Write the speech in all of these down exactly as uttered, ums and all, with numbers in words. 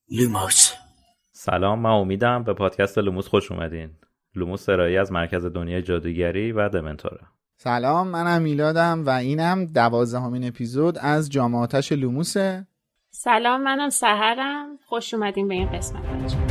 لوموس. سلام، من امیدم. به پادکست لوموس خوش اومدین. لوموس ارائه‌ای از مرکز دنیای جادوگری و دمنتوره. سلام، منم میلادم و اینم دوازدهمین اپیزود از جام آتش لوموسه. سلام، منم سحرم. خوش اومدین به این قسمت.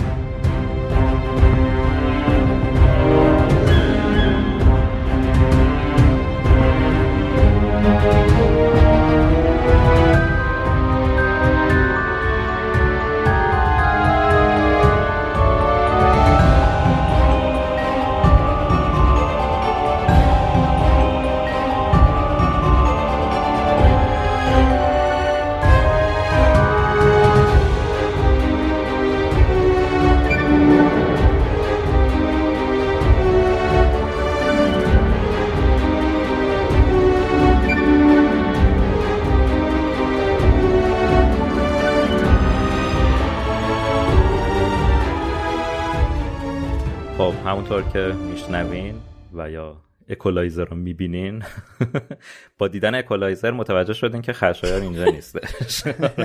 همونطور که میشنوین و یا اکولایزر رو میبینین با دیدن اکولایزر متوجه شدین که خشایار اینجا نیستش.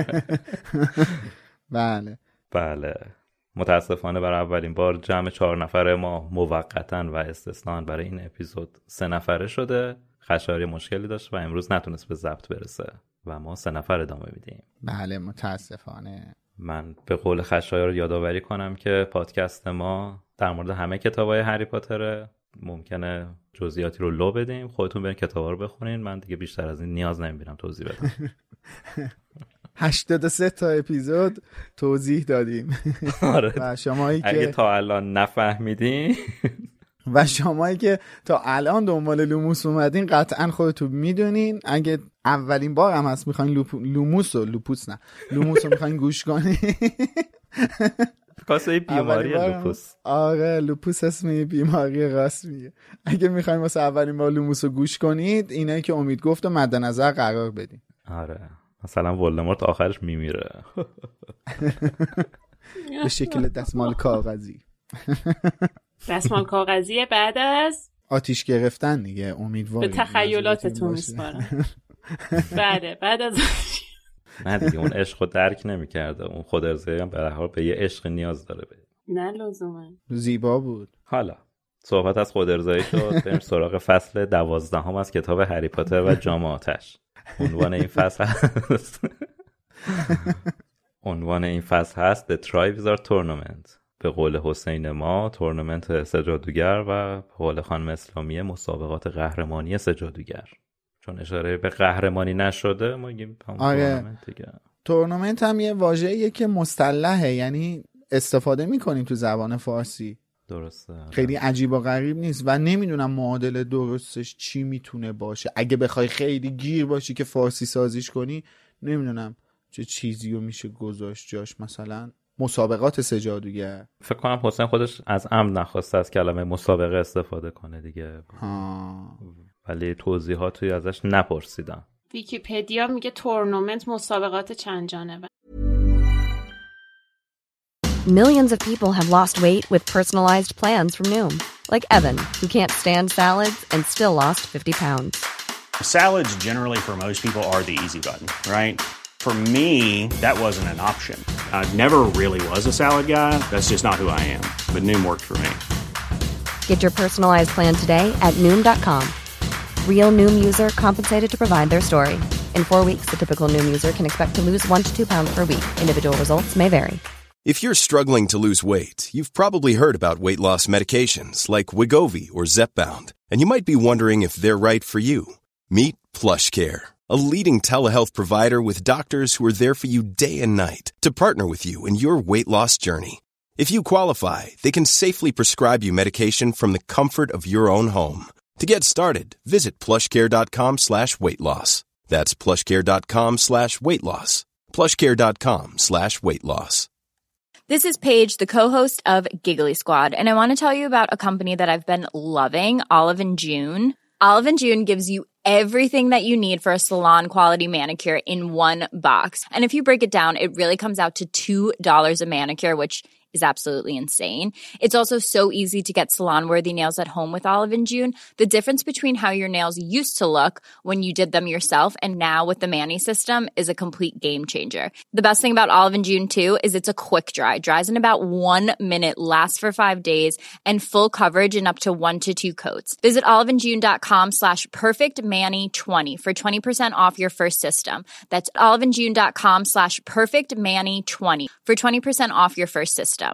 بله بله متاسفانه برای اولین بار جمع چهار نفره ما موقتاً و استثناً برای این اپیزود سه نفره شده. خشایار مشکلی داشت و امروز نتونست به ضبط برسه و ما سه نفر ادامه میدیم. بله متاسفانه. من به قول خشایار یادآوری کنم که پادکست ما در مورد همه کتابای هری پاتره. ممکنه جزئیاتی رو لو بدیم، خودتون برین کتابا رو بخونین. من دیگه بیشتر از این نیاز نمیبینم توضیح بدم. هشتاد و سه تا اپیزود توضیح دادیم. آره. و شمایی که اگه تا الان نفهمیدین و شمایی که تا الان دنبال لوموس اومدین قطعا خودتون میدونین. اگه اولین بار هم هست میخواین لوپ... لوموس و لوپوس نه لوموس رو میخواین گوش کنین، کاسه بیماری لوپوس. آره لوپوس اسم بیماری راست میگه. اگه میخواین واسه اولین بار لوموس رو گوش کنید، اینایی که امید گفت رو مد نظر قرار بدین. آره مثلا ولدمورت آخرش میمیره به شکل دستمال کاغذی. دستمال کاغذی بعد از آتیش گرفتن دیگه. امیدوارم به تخیلاتتون میسپارم. بله بعد از نه دیگه اون عشق رو درک نمی کرده. اون خود ارزایی هم به هر حال به یه عشق نیاز داره. نه لزوما. زیبا بود. حالا صحبت از خود ارزایی شد، بریم سراغ فصل دوازدهم از کتاب هری پاتر و جام آتش. عنوان این فصل هست عنوان این فصل هست The Triwizard Tournament. به قول حسین ما تورنمنت سه جادوگر و به قول خانم اسلامی مسابقات قهرمانی سه جادوگر. چون اشاره به قهرمانی نشده ما میگیم تورنمنت دیگه. تورنمنت هم یه واژه‌ایه که مصطلحه، یعنی استفاده میکنیم تو زبان فارسی. درسته. خیلی عجیب و غریب نیست و نمیدونم معادل درستش چی میتونه باشه. اگه بخوای خیلی گیر باشی که فارسی سازیش کنی، نمیدونم چه چیزی رو میشه گذاشت جاش. مثلا مسابقات سه جادوگر. فکر کنم حسین خودش از عمد نخواسته از کلمه مسابقه استفاده کنه دیگه. ها. ولی توضیحاتی ازش نپرسیدم. ویکی‌پدیا میگه تورنمنت مسابقات چند جانبه. Millions of people have lost weight with personalized plans from Noom. Like Evan, who can't stand salads and still lost fifty pounds. Salads generally for most people are the easy button, right? For me, that wasn't an option. I never really was a salad guy. That's just not who I am. But Noom worked for me. Get your personalized plan today at Noom dot com. Real Noom user compensated to provide their story. In four weeks, the typical Noom user can expect to lose one to two pounds per week. Individual results may vary. If you're struggling to lose weight, you've probably heard about weight loss medications like Wegovy or Zepbound, and you might be wondering if they're right for you. Meet PlushCare, a leading telehealth provider with doctors who are there for you day and night to partner with you in your weight loss journey. If you qualify, they can safely prescribe you medication from the comfort of your own home. To get started, visit plushcare.com slash weight loss. That's plushcare.com slash weight loss. plushcare.com slash weight loss. This is Paige, the co-host of Giggly Squad, and I want to tell you about a company that I've been loving, Olive and June. Olive and June gives you everything that you need for a salon-quality manicure in one box. And if you break it down, it really comes out to two dollars a manicure, which is absolutely insane. It's also so easy to get salon-worthy nails at home with Olive and June. The difference between how your nails used to look when you did them yourself and now with the Mani system is a complete game changer. The best thing about Olive and June too is it's a quick dry. Dries in about one minute, lasts for five days, and full coverage in up to one to two coats. Visit oliveandjune.com slash perfectmani20 for twenty percent off your first system. That's oliveandjune.com slash perfectmani20 for twenty percent off your first system.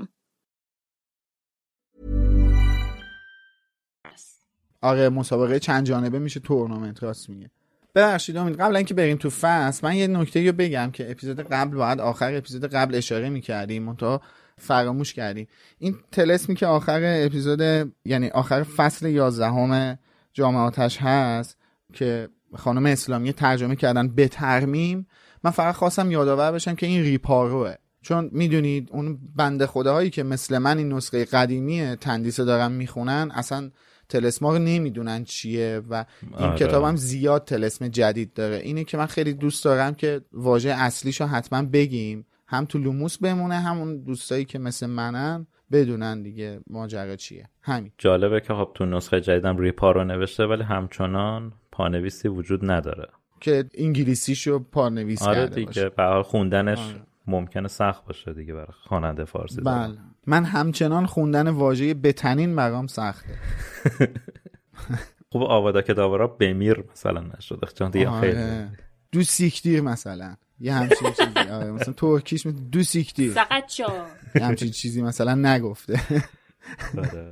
آره مسابقه چند جانبه میشه تورنمنت، راست میگه. ببخشید امید، قبل اینکه بریم تو فصل من یه نکته رو بگم که اپیزود قبل بعد آخر اپیزود قبل اشاره میکردیم منتها فراموش کردیم. این طلسمی که آخر اپیزود یعنی آخر فصل یازدهم جام آتش هست که خانم اسلامی ترجمه کردن به ترمیم، من فقط خواستم یادآور بشم که این ریپاروه، چون میدونید اون بنده خداهایی که مثل من این نسخه قدیمی تندیس دارن میخونن اصلا طلسما رو نمیدونن چیه و این آره. کتابم زیاد طلسم جدید داره. اینه که من خیلی دوست دارم که واژه اصلیشو حتما بگیم، هم تو لوموس بمونه همون دوستایی که مثل منن بدونن دیگه ماجرا چیه. همین. جالبه که خب تو نسخه جدیدم ریپارو نوشته ولی همچنان پانویسی وجود نداره که انگلیسیشو پانویس آره کرده دیگه باشه. به هر حال خوندنش آره. ممکنه سخت باشه دیگه برای خواننده فارسی. بله من همچنان خوندن واژه بتنین برام سخته. خوب آوادا که داورا بمیر مثلا نشده چون دیگه آره. خیلی دو سیکتیر مثلا یه همچین چیزی آره مثلا ترکیش مثلا دو سیکتیر فقط شو یه همچین چیزی مثلا نگفته. آره.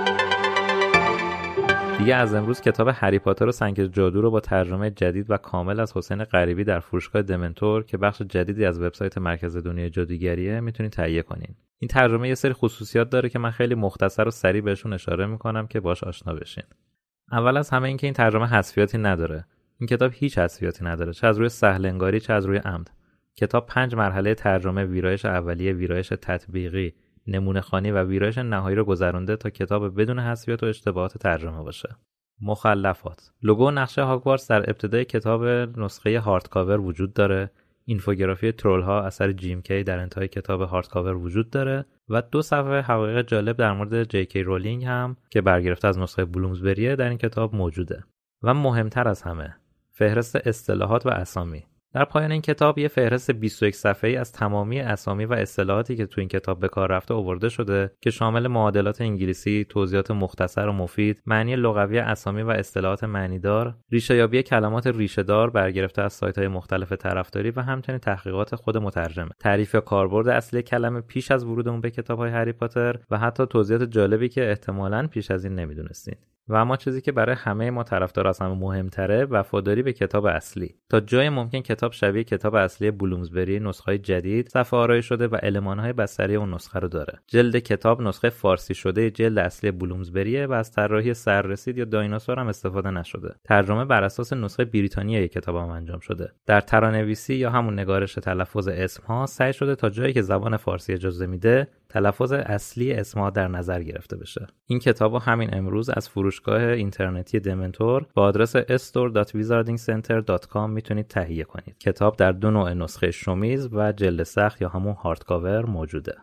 دیگه از امروز کتاب هری پاتر و سنگ جادو رو با ترجمه جدید و کامل از حسین غریبی در فروشگاه دمنتور که بخش جدیدی از وبسایت مرکز دنیای جادوگریه میتونید تهیه کنین. این ترجمه یه سری خصوصیات داره که من خیلی مختصر و سریع بهشون اشاره میکنم که باش آشنا بشین. اول از همه این که این ترجمه حذفیاتی نداره. این کتاب هیچ حذفیاتی نداره، چه از روی سهل انگاری چه از روی عمد. کتاب پنج مرحله ترجمه، ویرایش اولیه، ویرایش تطبیقی، نمونه خوانی و ویرایش نهایی رو گذرونده تا کتاب بدون حذفیات و اشتباهات ترجمه باشه. مخلفات: لوگو و نقشه هاگوارتس در ابتدای کتاب نسخه هارد کاور وجود داره. اینفوگرافی ترول ها اثر جیم کی در انتهای کتاب هارد کاور وجود داره و دو صفحه حقایق جالب در مورد جی کی رولینگ هم که برگرفته از نسخه بلومزبریه در این کتاب موجوده. و مهمتر از همه، فهرست اصطلاحات و اسامی. در پایان این کتاب یه فهرست بیست و یک صفحه‌ای از تمامی اسامی و اصطلاحاتی که تو این کتاب به کار رفته آورده شده که شامل معادلات انگلیسی، توضیحات مختصر و مفید، معنی لغوی اسامی و اصطلاحات معنیدار، ریشه‌یابی کلمات ریشه‌دار برگرفته از سایت‌های مختلف طرفداری و همچنین تحقیقات خود مترجم، تعریف کاربرد اصلی کلمه پیش از ورودمون به کتاب‌های هری پاتر و حتی توضیحات جالبی که احتمالاً پیش از این نمی‌دونستین. و اما چیزی که برای همه ما طرفدار از همه مهمتره، وفاداری به کتاب اصلی. تا جای ممکن کتاب شبیه کتاب اصلی بلومزبری نسخه‌های جدید صفحه آرایی شده و المان‌های بستری اون نسخه رو داره. جلد کتاب نسخه فارسی شده جلد اصلی بلومزبریه و از طراحی سررسید یا دایناسور هم استفاده نشده. ترجمه بر اساس نسخه بریتانیایی کتاب هم انجام شده. در ترانه‌نویسی یا همون نگارش تلفظ اسم‌ها سعی شده تا جایی که زبان فارسی اجازه میده تلفظ اصلی اسم‌ها در نظر گرفته بشه. این کتابو همین امروز از فروشگاه اینترنتی دمنتور با آدرس استور دات ویزاردینگ سنتر دات کام میتونید تهیه کنید. کتاب در دو نوع نسخه شومیز و جلد سخت یا همون هارد کاور موجوده.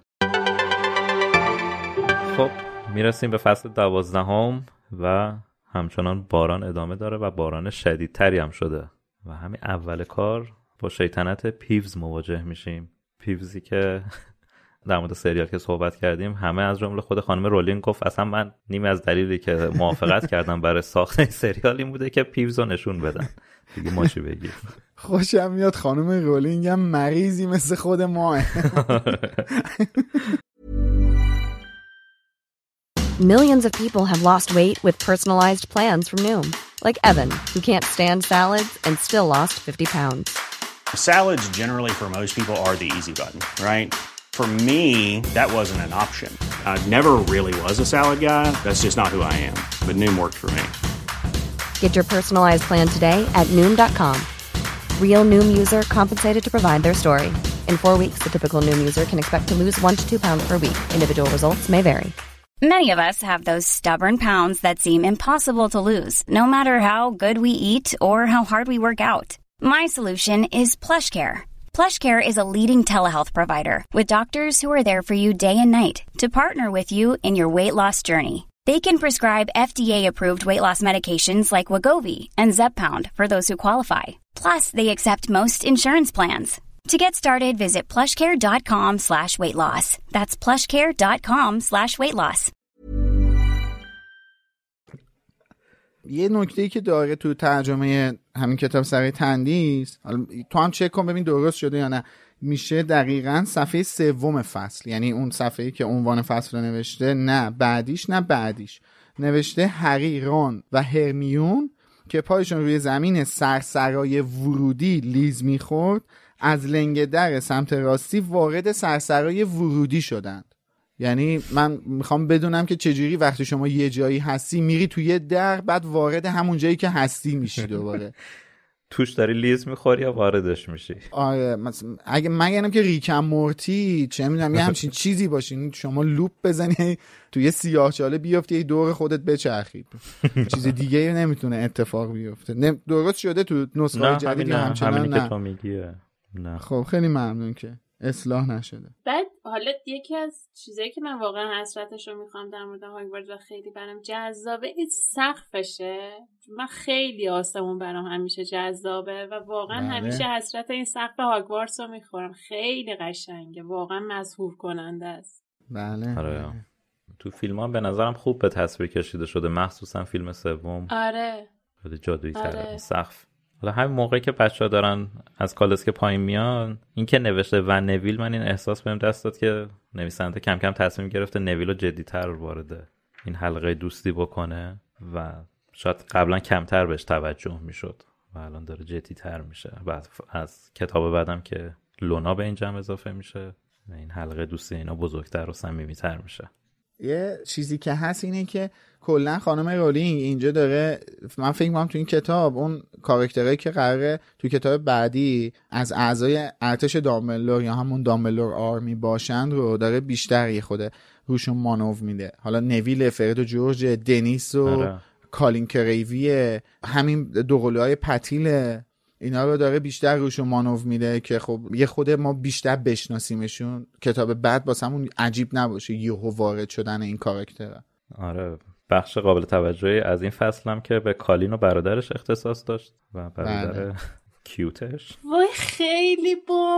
خب میرسیم به فصل دوازدهم و همچنان باران ادامه داره و باران شدیدتری هم شده و همین اول کار با شیطنت پیوز مواجه میشیم. پیوزی که در مورد سریال که صحبت کردیم همه از جمله خود خانم رولینگ گفت اصلا من نیمی از دلیلی که موافقت کردم برای ساخت این سریال این بوده که پیوز رو نشون بدن. دیگه ما چی بگیم؟ خوشم میاد خانم رولینگ هم مریضی مثل خود ماه. Millions of people have lost weight with personalized plans from Noom, like Evan, who can't stand salads and still lost fifty pounds. Salads generally for most people are the easy button, right? For me, that wasn't an option. I never really was a salad guy. That's just not who I am. But Noom worked for me. Get your personalized plan today at Noom dot com. Real Noom user compensated to provide their story. In four weeks, the typical Noom user can expect to lose one to two pounds per week. Individual results may vary. Many of us have those stubborn pounds that seem impossible to lose, no matter how good we eat or how hard we work out. My solution is PlushCare. PlushCare is a leading telehealth provider with doctors who are there for you day and night to partner with you in your weight loss journey. They can prescribe F D A-approved weight loss medications like Wegovy and Zepbound for those who qualify. Plus, they accept most insurance plans. To get started, visit plushcare.com slash weight loss. That's plushcare.com slash weight loss. یه نکته‌ای که داره تو ترجمه همین کتاب سر تندیس، تو هم چک کن ببین درست شده یا نه، میشه دقیقاً صفحه سوم فصل، یعنی اون صفحه‌ای که عنوان فصل رو نوشته، نه بعدیش نه بعدیش، نوشته هری، رون و هرمیون که پایشون روی زمین سرسرای ورودی لیز میخورد از لنگ در سمت راستی وارد سرسرای ورودی شدند. یعنی من میخوام بدونم که چجوری وقتی شما یه جایی هستی میری توی یه در، بعد وارد همون جایی که هستی میشی دوباره. توش داری لیز میخوری یا واردش میشی؟ آره مثلا اگه مگرم که ریکم مورتی چه میدونم یه همچین چیزی باشین، شما لوپ بزنی توی سیاهچاله بیافتی دور خودت بچرخی، چیز دیگه نمیتونه اتفاق بیفته. درست شده تو نسخه جدید یا همچنان نه؟ که تو میگیه نه. خب خیلی ممنون که اصلاح نشده. بعد حالا یکی از چیزایی که من واقعا حسرتش رو میخوام در مورد هاگوارتس و خیلی برام جذابه این سقفشه. من خیلی آسمون برام همیشه جذابه و واقعا بله. همیشه حسرت این سقف هاگوارتس رو میخورم. خیلی قشنگه، واقعا مسحور کننده است. بله. آره. تو فیلم ها به نظرم خوب به تصویر کشیده شده، مخصوصا فیلم سوم. آره. خیلی جادویی تره آره. سقف. حالا همین موقعی که بچه‌ها دارن از کالسکه پایین میان، این که نوشته و نویل، من این احساس بهم دست داد که نویسنده کم کم تصمیم گرفته نویل رو جدی‌تر وارد این حلقه دوستی بکنه و شاید قبلا کمتر بهش توجه میشد و الان داره جدی‌تر میشه. بعد از کتاب بعدم که لونا به این جمع اضافه میشه، این حلقه دوستی اینا بزرگتر و صمیمیت‌تر میشه. یه چیزی که هست اینه که کلا خانم رولینگ اینجا داره، من فکر می‌کنم تو این کتاب اون کاراکترایی که قراره تو کتاب بعدی از اعضای ارتش دامبلدور یا همون دامبلدور آرمی باشن رو داره بیشتر یه خود روشون مانور میده. حالا نویل، فرد و جورج، دنیس و آره. کالین کریوی، همین دوقلوهای پتیل، اینا رو داره بیشتر روشون مانور میده که خب یه خود ما بیشتر بشناسیمشون، کتاب بعد واسمون عجیب نباشه یهو وارد شدن این کاراکترها. آره. بخش قابل توجهی از این فصل هم که به کالین و برادرش اختصاص داشت و برادر کیوتش. وای خیلی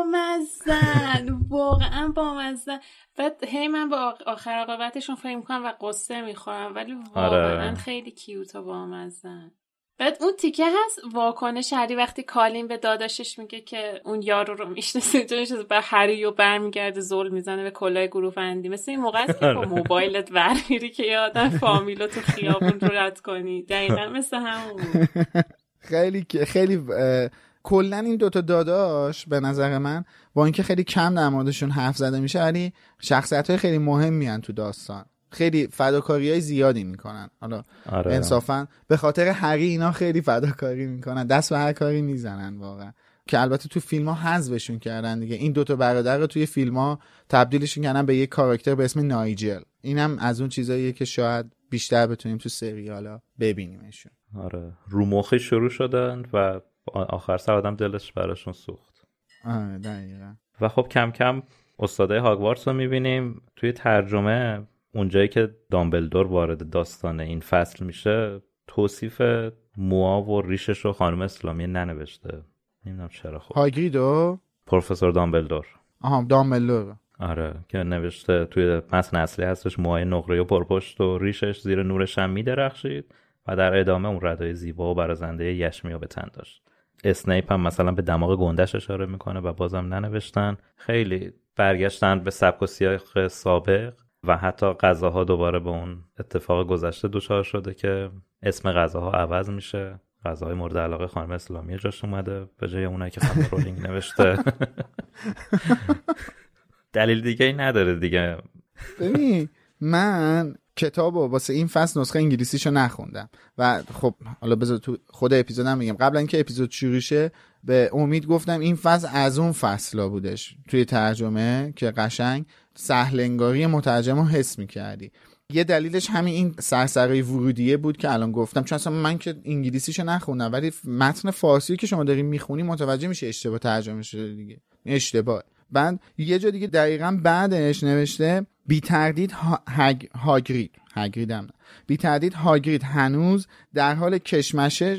بامزن، واقعا بامزن. بعد هی من با آخر عاقبتشون فکر می‌کنم و قصه می‌خورم، ولی واقعا آره. خیلی کیوت و بامزن. بعد اون تیکه هست واکنش هری وقتی کالین به داداشش میگه که اون یارو رو میشناسه، جونش به هری و برمیگرده زل میزنه به کلاه گروه‌بندی. مثل این موقع است که با موبایلت ور میری که یه آدم فامیلو تو خیابون رو رد کنی. دقیقاً مثل همون. خیلی خیلی کلا این دوتا داداش به نظر من با اینکه خیلی کم در موردشون حرف زده میشه، ولی شخصیت‌های خیلی مهمی ان تو داستان، خیلی فداکاری‌های زیادی میکنن. حالا آره. انصافا به خاطر هری اینا خیلی فداکاری میکنن، دست به هر کاری میزنن واقعا، که البته تو فیلم ها حذفشون کردن دیگه. این دوتا برادر رو توی فیلم ها تبدیلشون کردن به یک کاراکتر به اسم نایجل. اینم از اون چیزاییه که شاید بیشتر بتونیم تو سریالا ببینیمشون. آره رو مخی شروع شدن و آخر سر آدم دلش براشون سوخت. آره دقیقاً. و خب کم کم استادای هاگوارتس رو میبینیم توی ترجمه. اونجایی که دامبلدور وارد داستان این فصل میشه، توصیف موها و ریشش رو خانم اسلامی ننوشته. نمیدونم چرا. خب هاگریدو پروفسور دامبلدور. آها دامبلدور. آره که نوشته توی متن اصلی هستش موهای نقره و پرپشت و ریشش زیر نور شم میدرخشید و در ادامه اون ردای زیبا و برازنده یشمیا به تن داشت. اسنیپ هم مثلا به دماغ گندش اشاره میکنه و بازم ننوشتن. خیلی برگشتن به سبک و سیاق سابق و حتی غذاها دوباره به اون اتفاق گذشته دچار شده که اسم غذاها عوض میشه. غذاهای مورد علاقه خانم اسلامی جاش اومده به جای اونایی که خانم رولینگ نوشته. دلیل دیگه ای نداره دیگه. ببین من کتابو واسه این فصل نسخه انگلیسیشو نخوندم و خب حالا بذار تو خود اپیزودم میگم. قبل اینکه اپیزود شروع شه به امید گفتم این فصل از اون فصلا بودش توی ترجمه که قشنگ سهل انگاری مترجمو حس می‌کردی. یه دلیلش همین این سرسرای ورودیه بود که الان گفتم، چون اصلا من که انگلیسیشو نخوندم ولی متن فارسی که شما دارین میخونی متوجه میشه اشتباه ترجمه شده دیگه، اشتباه. بعد یه جا دیگه دقیقاً بعدش نوشته بی تردید هاگ... هاگرید هاگرید هم بی تردید هاگرید هنوز در حال کشمشش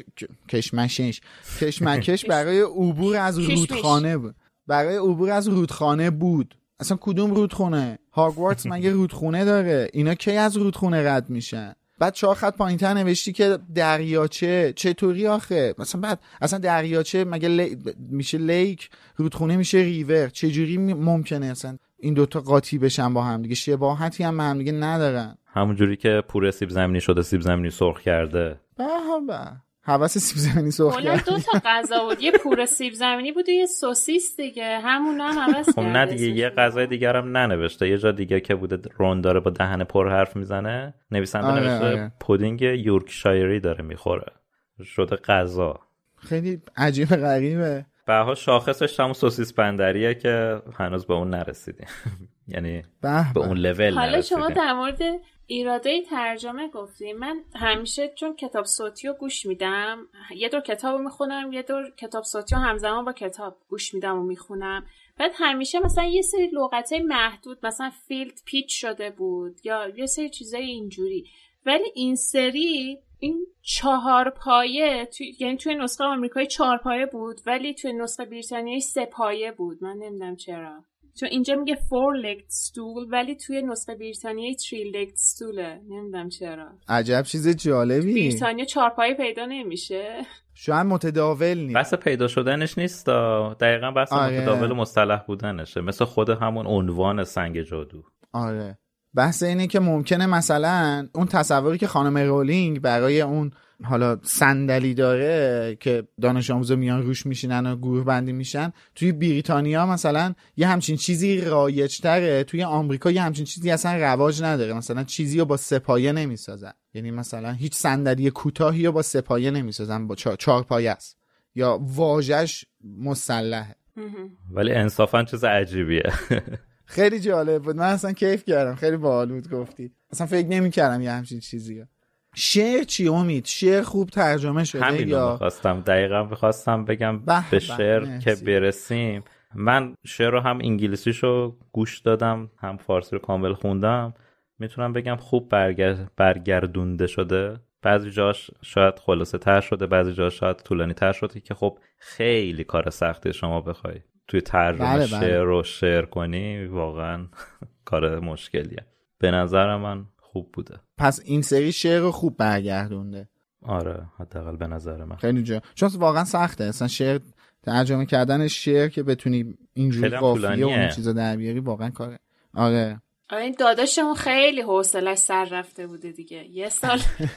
کشمشش کشمکش برای عبور از رودخانه بود برای عبور از رودخانه بود. اصلا کدوم رودخونه؟ هاگوارتس مگه رودخونه داره؟ اینا کی از رودخونه رد میشن؟ بعد چهار خط پایینتر نوشتی که دریاچه. چطوری آخه؟ مثلا بعد اصلا دریاچه مگه لی... میشه لیک، رودخونه میشه ریور. چجوری ممکنه اصلا این دوتا قاطی بشن با هم دیگه؟ شباهتی هم با هم دیگه ندارن. همون جوری که پوره سیب زمینی شده سیب زمینی سرخ کرده. به به حواس سیب زمینی سرخ کرده. کلا دو تا غذا بود، یه پوره سیب زمینی بود و یه سوسیس دیگه، همونا هم عوض کرده. خب نه دیگه یه غذای دیگر هم ننوشته. یه جا دیگه که بوده رون داره با دهن پر حرف میزنه، نویسنده آره نوشته آره. پودینگ یورکشایری داره میخوره، شده غذا. خیلی عجیب غریبه. به هر حال شاخصش همون سوسیس بندریه که هنوز به اون نرسیدیم. یعنی به اون لول نرسیدیم. حالا شما در مورد ایراده ترجمه گفتیم. من همیشه چون کتاب صوتی رو گوش میدم، یه دور کتاب رو میخونم، یه دور کتاب صوتی رو همزمان با کتاب گوش میدم و میخونم. بعد همیشه مثلا یه سری لغتای محدود، مثلا فیلد پیچ شده بود یا یه سری چیزای اینجوری، ولی این سری این چهار پایه تو... یعنی توی نسخه آمریکایی چهار پایه بود ولی توی نسخه بریتانیایی سه پایه بود. من نمیدونم چرا، چون اینجا میگه four legged stool ولی توی نسخه بریتانیایی three legged stoolه. نمیدونم چرا. عجب چیز جالبی. بریتانیا چهار پایه پیدا نمیشه. شاید متداول نیست. بحث پیدا شدنش نیست، دقیقاً بحث آره. متداول و مصطلح بودنشه، مثل خود همون عنوان سنگ جادو. آره. بحث اینه که ممکنه مثلا اون تصوری که خانم رولینگ برای اون حالا صندلی داره که دانش آموزا میان روش میشینن و گروه بندی میشن، توی بریتانیا مثلا یه همچین چیزی رایج تره، توی آمریکا یه همچین چیزی اصلا رواج نداره. مثلا چیزی رو با سپایه نمیسازن، یعنی مثلا هیچ صندلی کوتاهی رو با سپایه نمیسازن، با چهار, چهار پایه است یا واژش مسلحه. ولی انصافا چیز عجیبیه. خیلی جالب بود، من اصلا کیف کردم، خیلی باحال بود گفتی. اصلا فکر نمی‌کردم یه همچین چیزی. شعر چی امید؟ شعر خوب ترجمه شده همین یا رو می‌خواستم دقیقاً می‌خواستم بگم به, به شعر که برسیم. من شعر رو هم انگلیسیشو گوش دادم هم فارسی رو کامل خوندم. میتونم بگم خوب برگر... برگردونده شده. بعضی جاش شاید خلاصه تر شده، بعضی جاش شاید طولانی تر شده که خب خیلی کار سختی شما بخوای توی ترجمه بله شعر رو شعر کنی، واقعا کار مشکلیه. به نظر من خوب بوده. پس این سری شعر رو خوب برگردونده. آره حداقل به نظر من خیلی جا چون واقعا سخته اصلا شعر ترجمه کردن شعر که بتونی اینجوری قافیه و اون چیزا در بیاری، واقعا کاره. آره این داداشمون خیلی حوصله‌اش سر رفته بوده دیگه، یه سال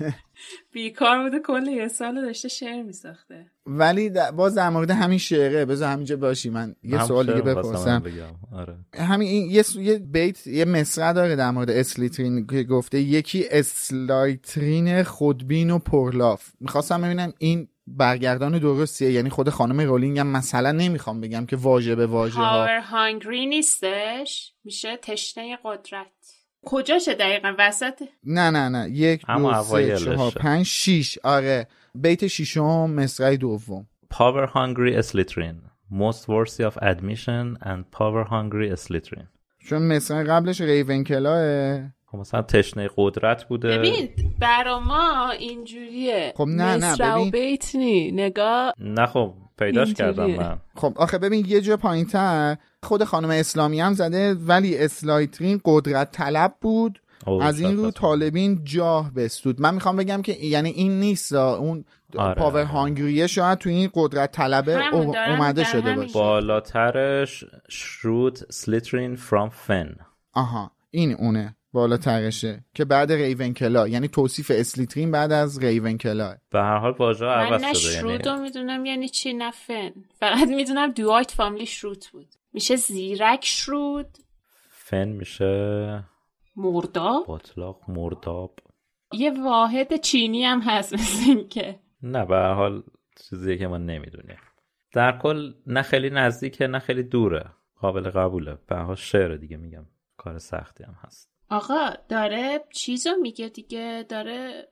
بیکار بوده، کل یه سال داشته شعر میساخته. ولی باز در مورد همین شعره بذار همینجا باشی، من یه سوال دیگه بپرسم. آره. همین این یه یه بیت یه مصرع داره در مورد اسلیترین که گفته یکی اسلایترین خودبین و پرلاف. میخواستم ببینم این برگردان درستیه، یعنی خود خانم رولینگ هم مثلا نمیخوام بگم که واژه به واژه ها پاور هانگری نیستش، میشه تشنه قدرت. کجاشه دقیقا؟ وسط؟ نه نه نه یک دو سه چهار پنج شیش. آره بیت شیشم مصرع دوم. Power hungry اسلیترین most worthy of admission and power hungry اسلیترین. چون مصرع قبلش ریونکلاه، خب مثلا تشنه قدرت بوده. ببین برا ما اینجوریه. خب نه نه ببین بیت نی نگاه. نه خب پیداش کردم من. خب آخه ببین یه جا پایینتر خود خانم اسلامی هم زده ولی اسلایترین قدرت طلب بود، از این رو طالبین جاه بستود. من میخوام بگم که یعنی این نیست، اون آره. پاور هانگریه شاید تو این قدرت طلبه اومده شده باشه. بالاترش شرود سلیترین فرام فن. آها این اونه بالاترشه که بعد ریونکلا، یعنی توصیف اسلیترین بعد از ریونکلا. به هر حال واژه عوض شده. من شرود رو میدونم یعنی چی، نه فن. فقط میدونم دوایت فامیلی شروت بود. میشه زیرک شرود. فن میشه مرداب. باطلاق مرداب. یه واحد چینی هم هست مثل این که. نه به هر حال چیزیه که ما نمیدونیم. در کل نه خیلی نزدیکه نه خیلی دوره، قابل قبوله. به هر حال شعر دیگه میگم کار سختی هم هست. آقا داره چیزو میگه دیگه، داره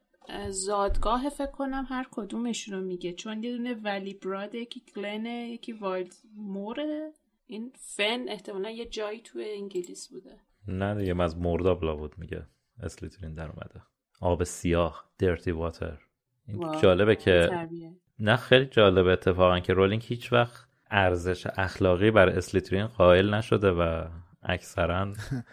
زادگاه فکر کنم هر کدومشون رو میگه، چون یه دونه ولی براده، یکی گلنه، یکی وایلد موره. این فن احتمالا یه جایی توی انگلیس بوده. نه دیگه از موردابلا بود میگه اسلیترین در اومده. آب سیاه، dirty water. این جالبه که تربیه. نه خیلی جالبه اتفاقا که رولینگ هیچ وقت ارزش اخلاقی بر اسلیترین قائل نشده و اکثرا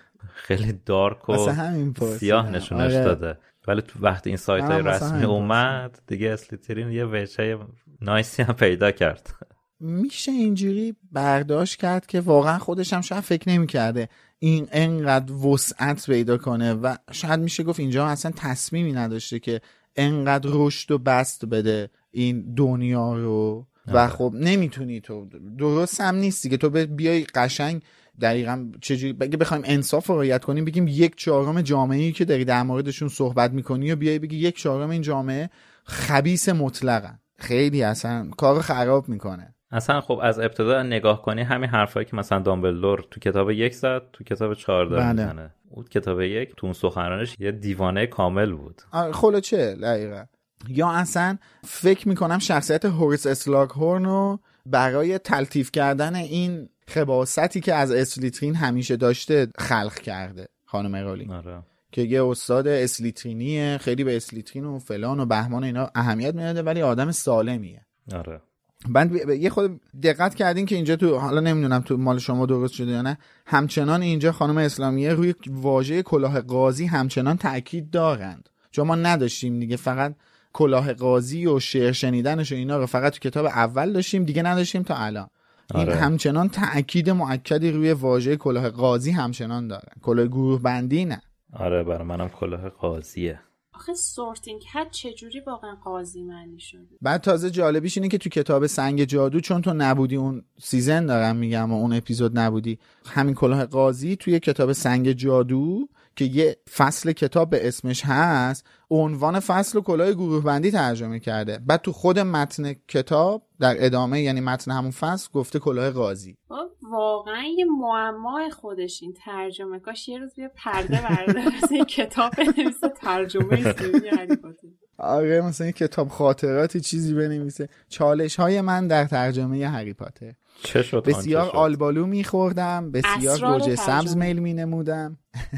خیلی دارک و سیاه نشونش آره. داده، ولی تو وقتی این سایت های رسمی اومد دیگه اسلیترین یه وجه نایسی هم پیدا کرد. میشه اینجوری برداشت کرد که واقعا خودش هم شاید فکر نمی کرده این انقدر وسعت پیدا کنه و شاید میشه گفت اینجا اصلا تصمیمی نداشته که انقدر رشد و بست بده این دنیا رو و خب نمیتونی، تو درست هم نیستی که تو بیای قشنگ دقیقاً چجوری بگه بخوایم انصاف رو رعایت کنیم بگیم یک چهارم جامعه‌ای که داری در موردشون صحبت میکنی و بیای بگی یک چهارم این جامعه خبیث مطلقاً، خیلی اصلا کارو خراب میکنه. اصلا خب از ابتدا نگاه کنی همین حرفایی که مثلا دامبلدور تو کتاب یک زد تو کتاب چهار داره میزنه. اون کتاب یک تو اون سخنرانش یه دیوانه کامل بود. خلاصه دقیقاً. یا اصلا فکر میکنم شخصیت هوریس اسلاگهورن رو برای تلطیف کردن این خباثتی که از اسلیترین همیشه داشته خلق کرده خانم رولینگ. آره. که یه استاد اسلیترینیه، خیلی به اسلیترین و فلان و بهمان اینا اهمیت میده ولی آدم سالمیه. آره. بعد یه خود دقت کردین که اینجا تو، حالا نمیدونم تو مال شما درست شده یا نه، همچنان اینجا خانم اسلامیه روی واژه کلاه قاضی همچنان تاکید دارند، چون ما نداشتیم دیگه، فقط کلاه قاضی و شعر شنیدنش و اینا رو فقط تو کتاب اول داشتیم دیگه، نداشتیم تا الان. این آره. همچنان تأکید مؤکدی روی واژه کلاه قاضی همچنان دارن، کلاه گروه بندی نه. آره برای منم کلاه قاضیه. آخه سورتینگ هد چجوری واقعا قاضی معنی شده؟ بعد تازه جالبیش اینه که تو کتاب سنگ جادو، چون تو نبودی اون سیزن دارم میگم و اون اپیزود نبودی، همین کلاه قاضی توی کتاب سنگ جادو که یه فصل کتاب به اسمش هست، عنوان فصل و کلاه گروه بندی ترجمه کرده. بعد تو خود متن کتاب در ادامه، یعنی متن همون فصل، گفته کلاه قاضی. واقعا یه معمای خودش این ترجمه. کاش یه روز بیا پرده برده مثلا کتاب بنویسه ترجمه سری هری پاتر. آره مثلا این کتاب خاطراتی چیزی بنویسه، چالش های من در ترجمه هری پاتر. چه شد؟ بسیار آلبالو میخوردم، بسیار گوجه سبز میل مینمودم.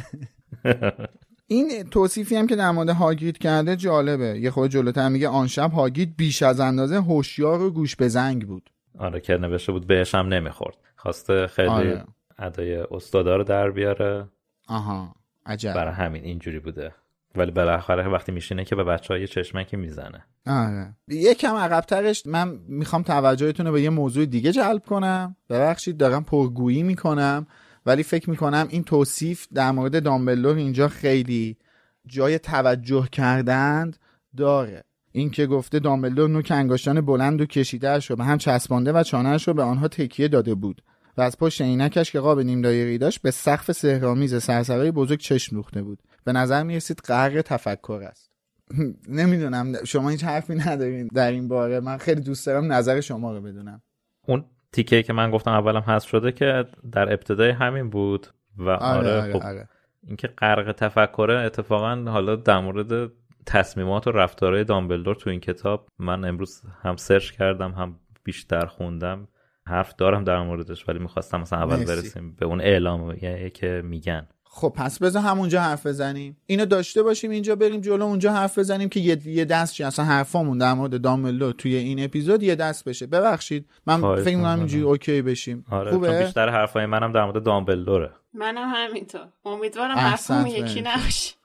این توصیفی هم که در مورد هاگرید کرده جالبه. یه خود جلوتر میگه آن شب هاگرید بیش از اندازه هوشیار و گوش به زنگ بود. آره که نوشته بود بهش هم نمیخورد، خواسته خیلی آره. ادای استادا رو در بیاره. آها عجب. برای همین اینجوری بوده، ولی بالاخره وقتی میشینه که به بچه‌ها یه چشمکی میزنه. آره. یکم عقب‌ترش من میخوام توجهتون رو به یه موضوع دیگه جلب کنم. ببخشید دارم پرگویی میکنم، ولی فکر میکنم این توصیف در مورد دامبلدور اینجا خیلی جای توجه کردند داره. این که گفته دامبلدور نوک انگشتان بلند و کشیده‌اش رو به هم چسبانده و چانه‌اش رو به آنها تکیه داده بود و از پشت عینکش که قاب نیم دایره‌ای داشت به سقف سحرآمیز سرسرای بزرگ چشم دوخته بود. به نظر میرسید غرق تفکر است. نمیدونم شما هیچ حرفی ندارین در این باره؟ من خیلی دوست دارم نظر شما رو بدونم. اون تیکه‌ای که من گفتم اولم حذف شده که در ابتدای همین بود و آره, آره, آره, خب آره. اینکه غرق تفکره اتفاقا حالا در مورد تصمیمات و رفتارهای دامبلدور تو این کتاب من امروز هم سرچ کردم هم بیشتر خوندم، حرف دارم در موردش، ولی میخواستم مثلا اول مرسی. برسیم به اون اعلامیه که میگن. خب پس بذار همونجا حرف بزنیم، اینو داشته باشیم اینجا، بریم جلو اونجا حرف بزنیم که یه, یه دست چی اصلا حرفامون در مورد دامبلدور توی این اپیزود یه دست بشه. ببخشید من فکر می‌کنم اینجوری اوکی بشیم. آره خوبه؟ چون بیشتر حرفای منم در مورد دامبلدوره. منم همینطور. امیدوارم حرفمون یکی نباشه.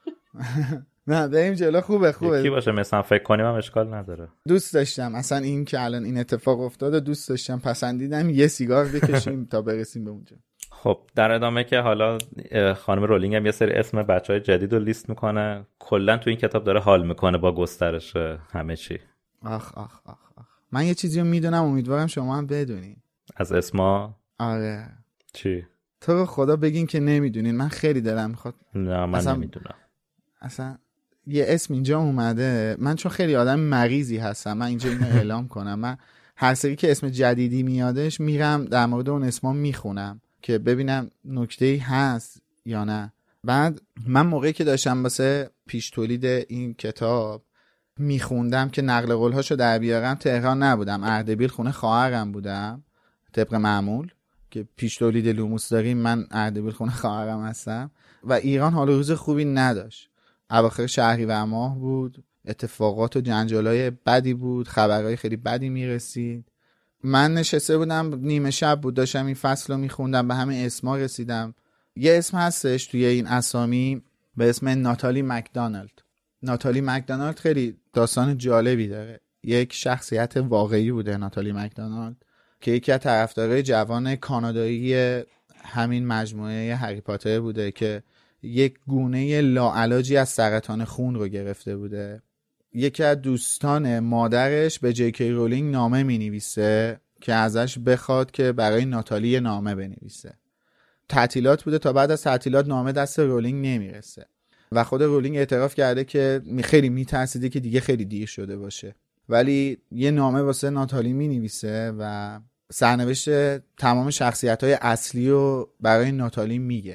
نه بریم جلو. خوبه خوبه یکی باشه مثلا فکر کنیم هم اشکال نداره. دوست داشتم اصلا این که الان این اتفاق افتاده، دوست داشتم، پسندیدم یه سیگار بکشیم تا برسیم به اونجا. خب در ادامه که حالا خانم رولینگ هم یه سری اسم بچهای جدید رو لیست میکنه، کلا تو این کتاب داره حال میکنه با گسترش همه چی. آخ آخ آخ آخ من یه چیزی رو میدونم، امیدوارم شما هم بدونین. از اسما؟ آره. چی؟ تو رو خدا بگین که نمیدونین، من خیلی دلم میخواد. نه من اصلا نمیدونم. اصلا یه اسم اینجا اومده، من چون خیلی آدم مریضی هستم، من اینجا اینو اعلام کنم، من هر سری که اسم جدیدی میادش میرم در مورد اون اسما میخونم که ببینم نکته‌ای هست یا نه. بعد من موقعی که داشتم واسه پیش تولید این کتاب میخوندم که نقل قولهاشو در بیارم، تهران نبودم، اردبیل خونه خواهرم بودم طبق معمول که پیش تولید لوموس داریم، من اردبیل خونه خواهرم هستم و ایران حال روز خوبی نداشت. اواخر شهریور ماه بود، اتفاقات و جنجالای بدی بود، خبرهای خیلی بدی میرسید. من نشسته بودم، نیمه شب بود، داشتم این فصل رو میخوندم، به همه اسما رسیدم. یه اسم هستش توی این اسامی به اسم ناتالی مکدونالد. ناتالی مکدونالد خیلی داستان جالبی داره. یک شخصیت واقعی بوده ناتالی مکدونالد که یکی از طرفدارای جوان کانادایی همین مجموعه هری پاتر بوده که یک گونه لاعلاجی از سرطان خون رو گرفته بوده. یکی از دوستان مادرش به جی کی رولینگ نامه می نویسه که ازش بخواد که برای ناتالی نامه بنویسه. تعطیلات بوده، تا بعد از تعطیلات نامه دست رولینگ نمیرسه و خود رولینگ اعتراف کرده که خیلی میترسیده که دیگه خیلی دیر شده باشه، ولی یه نامه واسه ناتالی می نویسه و سرنوشت تمام شخصیت‌های اصلی رو برای ناتالی میگه.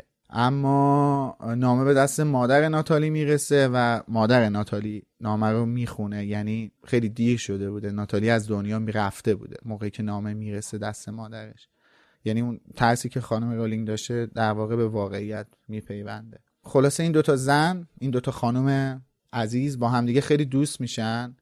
اما نامه به دست مادر ناتالی میرسه و مادر ناتالی نامه رو میخونه، یعنی خیلی دیر شده بوده، ناتالی از دنیا میرفته بوده موقعی که نامه میرسه دست مادرش. یعنی اون ترسی که خانم رولینگ داشته در واقع به واقعیت میپیونده. خلاصه این دوتا زن، این دوتا خانم عزیز با همدیگه خیلی دوست میشن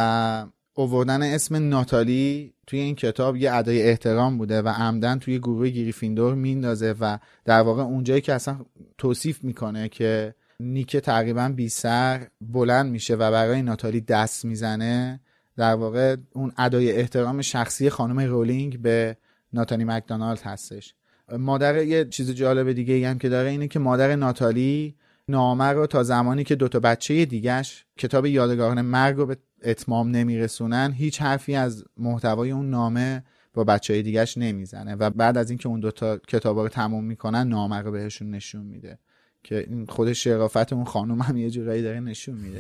و آوردن اسم ناتالی توی این کتاب یه ادای احترام بوده و عمدن توی گروه گریفیندور میندازه و در واقع اونجایی که اصلا توصیف میکنه که نیک تقریبا بی سر بلند میشه و برای ناتالی دست میزنه، در واقع اون ادای احترام شخصی خانم رولینگ به ناتالی مکدونالد هستش. مادر یه چیز جالب دیگه ای هم که داره اینه که مادر ناتالی نامه رو تا زمانی که دوتا بچه دیگهش کتاب یادگاران مرگ رو به اتمام نمیرسونن هیچ حرفی از محتوای اون نامه با بچه دیگهش نمیزنه و بعد از اینکه اون دوتا کتابا رو تموم میکنن نامه رو بهشون نشون میده که این خود شرافت اون خانم هم یه جورایی داره نشون میده.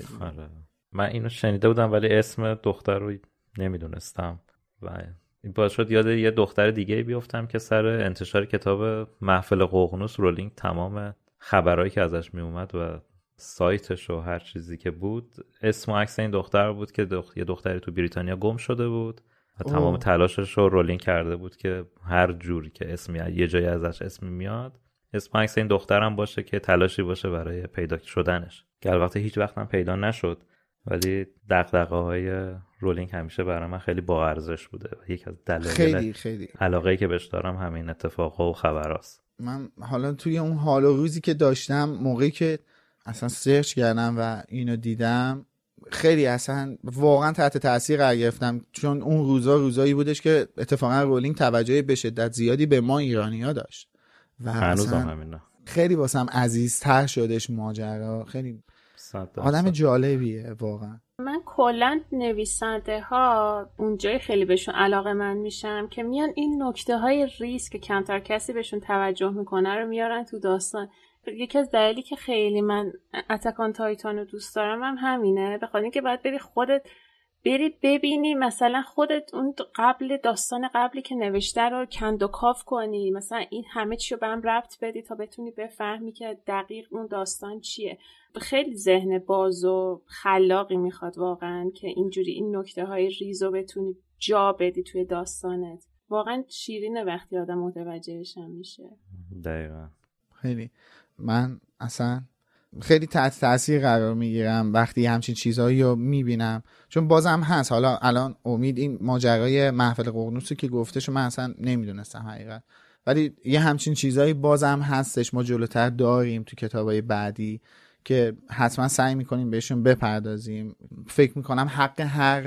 من اینو شنیده بودم ولی اسم دختر رو نمیدونستم و این باعث شد یاد یه دختر دیگه بیفتم که سر انتشار کتاب محفل ققنوس رولینگ تمام خبرایی که ازش می اومد و سایتش و هر چیزی که بود اسم و عکس این دختر بود که دخ... یه دختری تو بریتانیا گم شده بود و تمام تلاشش رو رولینگ کرده بود که هر جوری که اسمی یه جایی ازش اسمی میاد اسم و عکس این دخترم باشه که تلاشی باشه برای پیدا شدنش، که البته هیچ وقت هم پیدا نشد، ولی دغدغه‌های رولینگ همیشه برای من خیلی با ارزش بوده و یک از دلایل خیلی خیلی علاقه‌ای که بهش دارم همین اتفاقا و خبراست. من حالا توی اون حال و روزی که داشتم موقعی که اصلا سرچ کردم و اینو دیدم خیلی اصلا واقعا تحت تاثیر قرار گرفتم، چون اون روزا روزایی بودش که اتفاقا رولینگ توجه به شدت زیادی به ما ایرانی‌ها داشت و هنوز هم همینا خیلی واسم عزیزتر شدش ماجرا. خیلی آدم جالبیه واقعا. من کلا نویسنده ها اونجای خیلی بهشون علاقه من میشم که میان این نکته های ریسک که کمتر کسی بهشون توجه میکنه رو میارن تو داستان. یکی از دلایلی که خیلی من اتک آن تایتان رو دوست دارم هم همینه، به خاطر اینکه باید بری خودت بری ببینی مثلا خودت اون قبل داستان قبلی که نوشته رو کند و کاف کنی، مثلا این همه چی رو به هم ربط بدی تا بتونی بفهمی که دقیق اون داستان چیه. خیلی ذهن باز و خلاقی میخواد واقعا که اینجوری این نکته های ریز رو بتونی جا بدی توی داستانت. واقعا شیرینه وقتی آدم متوجهش هم میشه. دقیقا. خیلی من اصلا خیلی تحت تاثیر قرار میگیرم وقتی همچین چیزهایی رو میبینم، چون بازم هست. حالا الان امید این ماجرای محفل ققنوسی که گفتش من اصلا نمیدونستم حقیقت، ولی یه همچین چیزهایی بازم هستش، ما جلوتر داریم تو کتابای بعدی که حتما سعی میکنیم بهشون بپردازیم. فکر میکنم حق هر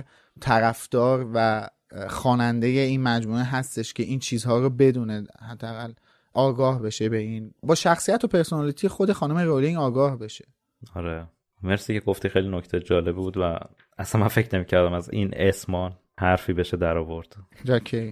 طرفدار و خواننده این مجموعه هستش که این چیزها رو بدونه، حداقل آگاه بشه به این، با شخصیت و پرسونالیتی خود خانم رولینگ آگاه بشه. آره مرسی که گفتی، خیلی نکته جالبی بود و اصلا من فکر نمی‌کردم از این اسمان حرفی بشه در آورد. جاکی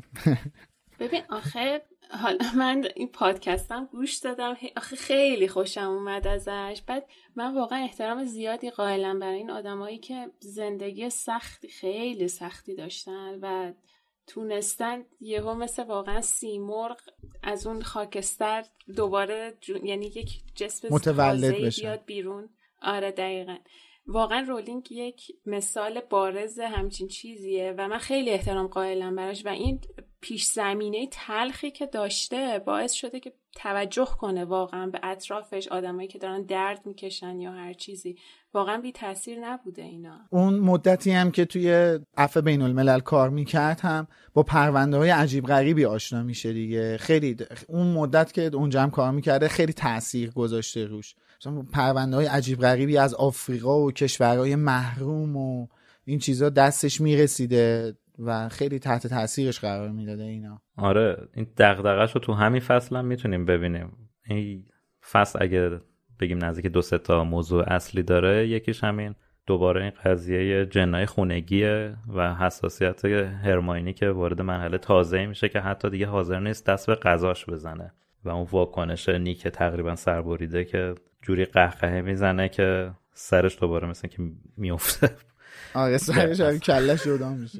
ببین آخه حالا من این پادکستم گوش دادم، آخه خیلی خوشم اومد ازش. بعد من واقعا احترام زیادی قائلم برای این آدمایی که زندگی سختی خیلی سختی داشتن و تونستن یهو مثل واقعا سیمرغ از اون خاکستر دوباره جون... یعنی یک جسم متولد بشه بیاد بیرون. آره دقیقاً. واقعا رولینگ یک مثال بارز همچین چیزیه و من خیلی احترام قائلم براش و این پیش زمینه تلخی که داشته باعث شده که توجه کنه واقعا به اطرافش، آدمایی که دارن درد میکشن یا هر چیزی. واقعا بی تاثیر نبوده اینا. اون مدتی هم که توی عفو بین الملل کار میکرد هم با پرونده های عجیب غریبی آشنا میشه دیگه. خیلی اون مدت که اونجا هم کار میکرده خیلی تاثیر گذاشته روش. مثلا پرونده های عجیب غریبی از آفریقا و کشورهای محروم و این چیزا دستش میرسیده و خیلی تحت تاثیرش قرار میداده اینا. آره این دغدغه‌شو تو همین فصل هم میتونیم ببینیم. این فصل اگه بگیم نزدیک دو سه تا موضوع اصلی داره، یکیش همین دوباره این قضیه جنای خونگیه و حساسیت هرماینی که وارد مرحله تازه میشه که حتی دیگه حاضر نیست دست به غذاش بزنه و اون واکنش نیک تقریبا سربریده که جوری قهقهه میزنه که سرش دوباره مثلا که میفته. آره سرش هم کلش جدا میشه.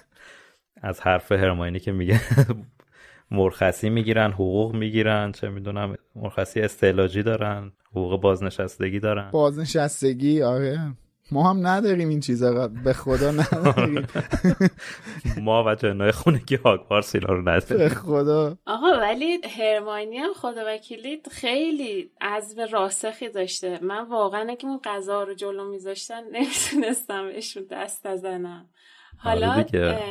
از حرف هرماینی که میگه مرخصی میگیرن، حقوق میگیرن، چه میدونم مرخصی استعلاجی دارن، حقوق بازنشستگی دارن. بازنشستگی آره ما هم نداریم این چیزا، به خدا نداریم. ما و جنای خونگی هاگوارتس اینا رو نداریم به خدا. آقا ولی هرماینی هم خدا وکیلی خیلی عزم راسخی داشته. من واقعا که اون غذا رو جلو میذاشتن نمیتونستم بهشون دست بزنم. حالا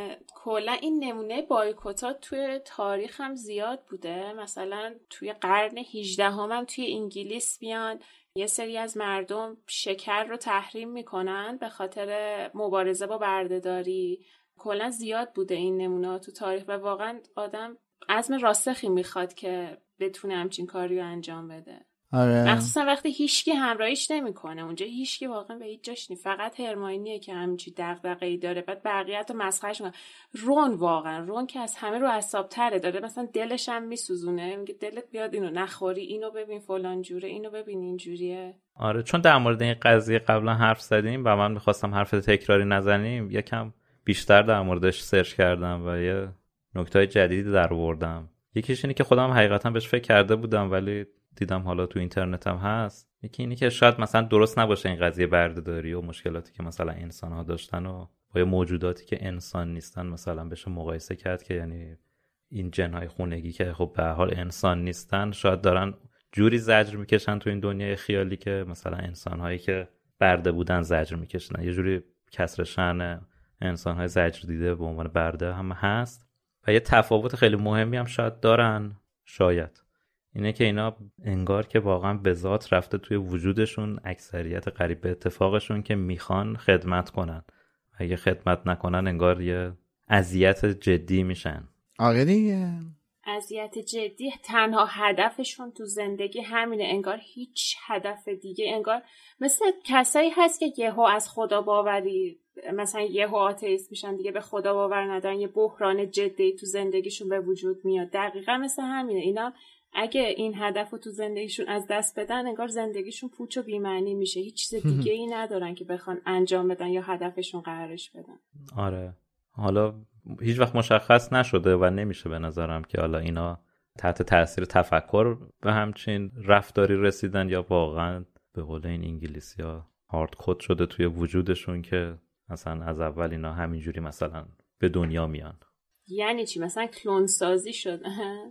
کلا این نمونه بایکوتات توی تاریخ هم زیاد بوده. مثلا توی قرن هجدهم هم توی انگلیس میان یه سری از مردم شکر رو تحریم میکنن به خاطر مبارزه با بردهداری. کلا زیاد بوده این نمونه تو تاریخ و واقعا آدم عزم راسخی میخواد که بتونه همچین کاری رو انجام بده. آره. مخصوصا وقتی هیچکی همراهیش نمیکنه اونجا، هیچکی واقعا به هیچ جاش نیست، فقط هرماینیه که همچین دغدغه‌ای داره. بعد بقیه‌تو مسخرهش میکنه. رون واقعا رون که از همه رو اعصاب‌تره، داره مثلا دلش هم میسوزونه، میگه دلت بیاد اینو نخوری، اینو ببین فلان جوره، اینو ببین اینجوریه. آره چون در مورد این قضیه قبلا حرف زدیم و من می‌خواستم حرف تکراری نزنیم، یکم بیشتر در موردش سرچ کردم و یه نکته‌های جدیدی درآوردم. یکیش اینه که خودم حقیقتا بهش فکر کرده بودم ولی دیدم حالا تو اینترنت هم هست. یکی اینی که شاید مثلا درست نباشه این قضیه بردهداری و مشکلاتی که مثلا انسان ها داشتن و با موجوداتی که انسان نیستن مثلا بشه مقایسه کرد، که یعنی این جنهای خونگی که خب به هر حال انسان نیستن شاید دارن جوری زجر میکشن تو این دنیای خیالی که مثلا انسان هایی که برده بودن زجر میکشن. یه جوری کسر شأن انسان های زجر دیده به عنوان برده هم هست و یه تفاوت خیلی مهمی هم شاید دارن. شاید اینه که اینا انگار که واقعا به ذات رفته توی وجودشون اکثریت قریب به اتفاقشون که میخوان خدمت کنن، اگه خدمت نکنن انگار یه اذیت جدی میشن. آره دیگه اذیت جدی تنها هدفشون تو زندگی همینه، انگار هیچ هدف دیگه، انگار مثل کسایی هست که یهو از خدا باوری مثلا یهو آتئیست میشن دیگه، به خدا باور ندارن، یه بحران جدی تو زندگیشون به وجود میاد. دقیقا مثل همینه. اینا اگه این هدف رو تو زندگیشون از دست بدن انگار زندگیشون پوچ و بی‌معنی میشه، هیچ چیز دیگه ای ندارن که بخوان انجام بدن یا هدفشون قرارش بدن. آره حالا هیچ وقت مشخص نشده و نمیشه به نظرم که حالا اینا تحت تاثیر تفکر به همچین رفتاری رسیدن یا واقعا به قول این انگلیسی ها هارد کد شده توی وجودشون که مثلا از اول اینا همینجوری مثلا به دنیا میان. یعنی چی؟ مثلا کلون سازی شده؟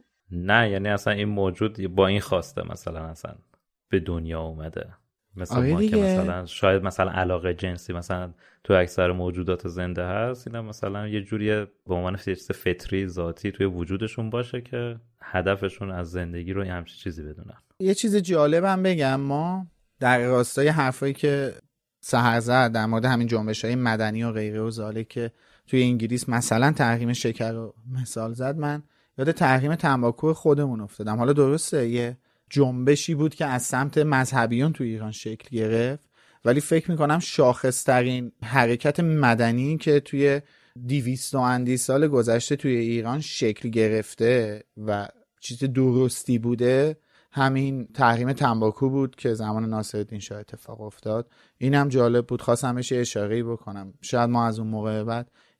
نه یعنی اصلا این موجود با این خواسته مثلا اصلا به دنیا اومده. مثلا ما که مثلا شاید مثلا علاقه جنسی مثلا تو اکثر موجودات زنده هست، اینا مثلا یه جوری به عنوان چیز فطری ذاتی توی وجودشون باشه که هدفشون از زندگی رو همچین چیزی بدونن. یه چیز جالبم بگم، ما در راستای حرفایی که سحر زد در مورد همین جنبش‌های مدنی و غیره و زاله که توی انگلیس مثلا تحریم شکر رو مثال زد، من یاد تحریم تنباکو خودمون افتادم. حالا درسته یه جنبشی بود که از سمت مذهبیون توی ایران شکل گرفت، ولی فکر میکنم شاخصترین حرکت مدنی که توی دویست و اندی سال گذشته توی ایران شکل گرفته و چیز درستی بوده همین تحریم تنباکو بود که زمان ناصرالدین شاه اتفاق افتاد. اینم جالب بود، خواستم بهش اشاره‌ای بکنم. شاید ما از اون موقع بعد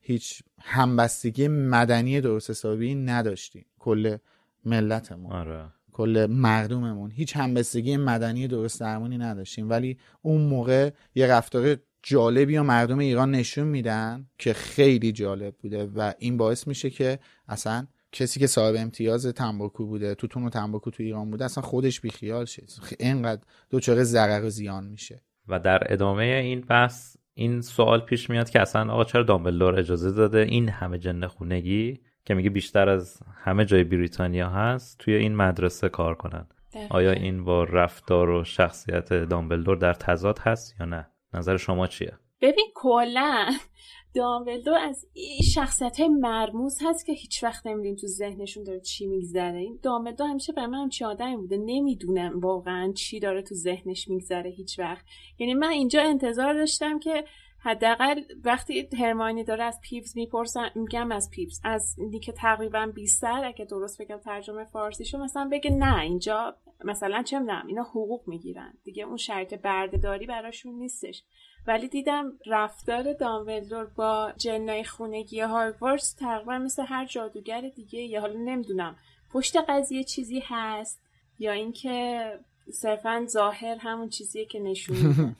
هیچ همبستگی مدنی درست حسابی نداشتیم. کل ملتمون، آره. کل مردممون هیچ همبستگی مدنی درست درمونی نداشتیم، ولی اون موقع یه رفتار جالبی و مردم ایران نشون میدن که خیلی جالب بوده و این باعث میشه که اصلا کسی که صاحب امتیاز تنباکو بوده، توتون و تنباکو تو ایران بوده، اصلا خودش بیخیال شه، اینقدر دوچاره ضرر و زیان میشه. و در ادامه این بحث این سوال پیش میاد که اصلا آقا چرا دامبلدور اجازه داده این همه جن خونگی که میگه بیشتر از همه جای بریتانیا هست توی این مدرسه کار کنن؟ آیا این با رفتار و شخصیت دامبلدور در تضاد هست یا نه؟ نظر شما چیه؟ ببین کلا دامبلدور از این شخصیت مرموز هست که هیچ وقت نمیدونیم تو ذهنشون داره چی میگذره. این دامبلدور همیشه برای من همچین آدمی بوده، نمیدونم واقعا چی داره تو ذهنش میگذره هیچ وقت. یعنی من اینجا انتظار داشتم که حداقل وقتی هرماینی داره از پیوز میپرسن، میگم از پیوز از دیگه تقریبا بیست سال اگه درست بگم ترجمه فارسیشو، مثلا بگه نه اینجا مثلا چه میدونم اینا حقوق میگیرن دیگه، اون شرط بردهداری براشون نیستش. ولی دیدم رفتار دامبلدور با جنای خونگی هاگوارتس تقریبا مثل هر جادوگر دیگه، یا حالا نمیدونم پشت قضیه چیزی هست یا اینکه صرفا ظاهر همون چیزیه که نشون میده.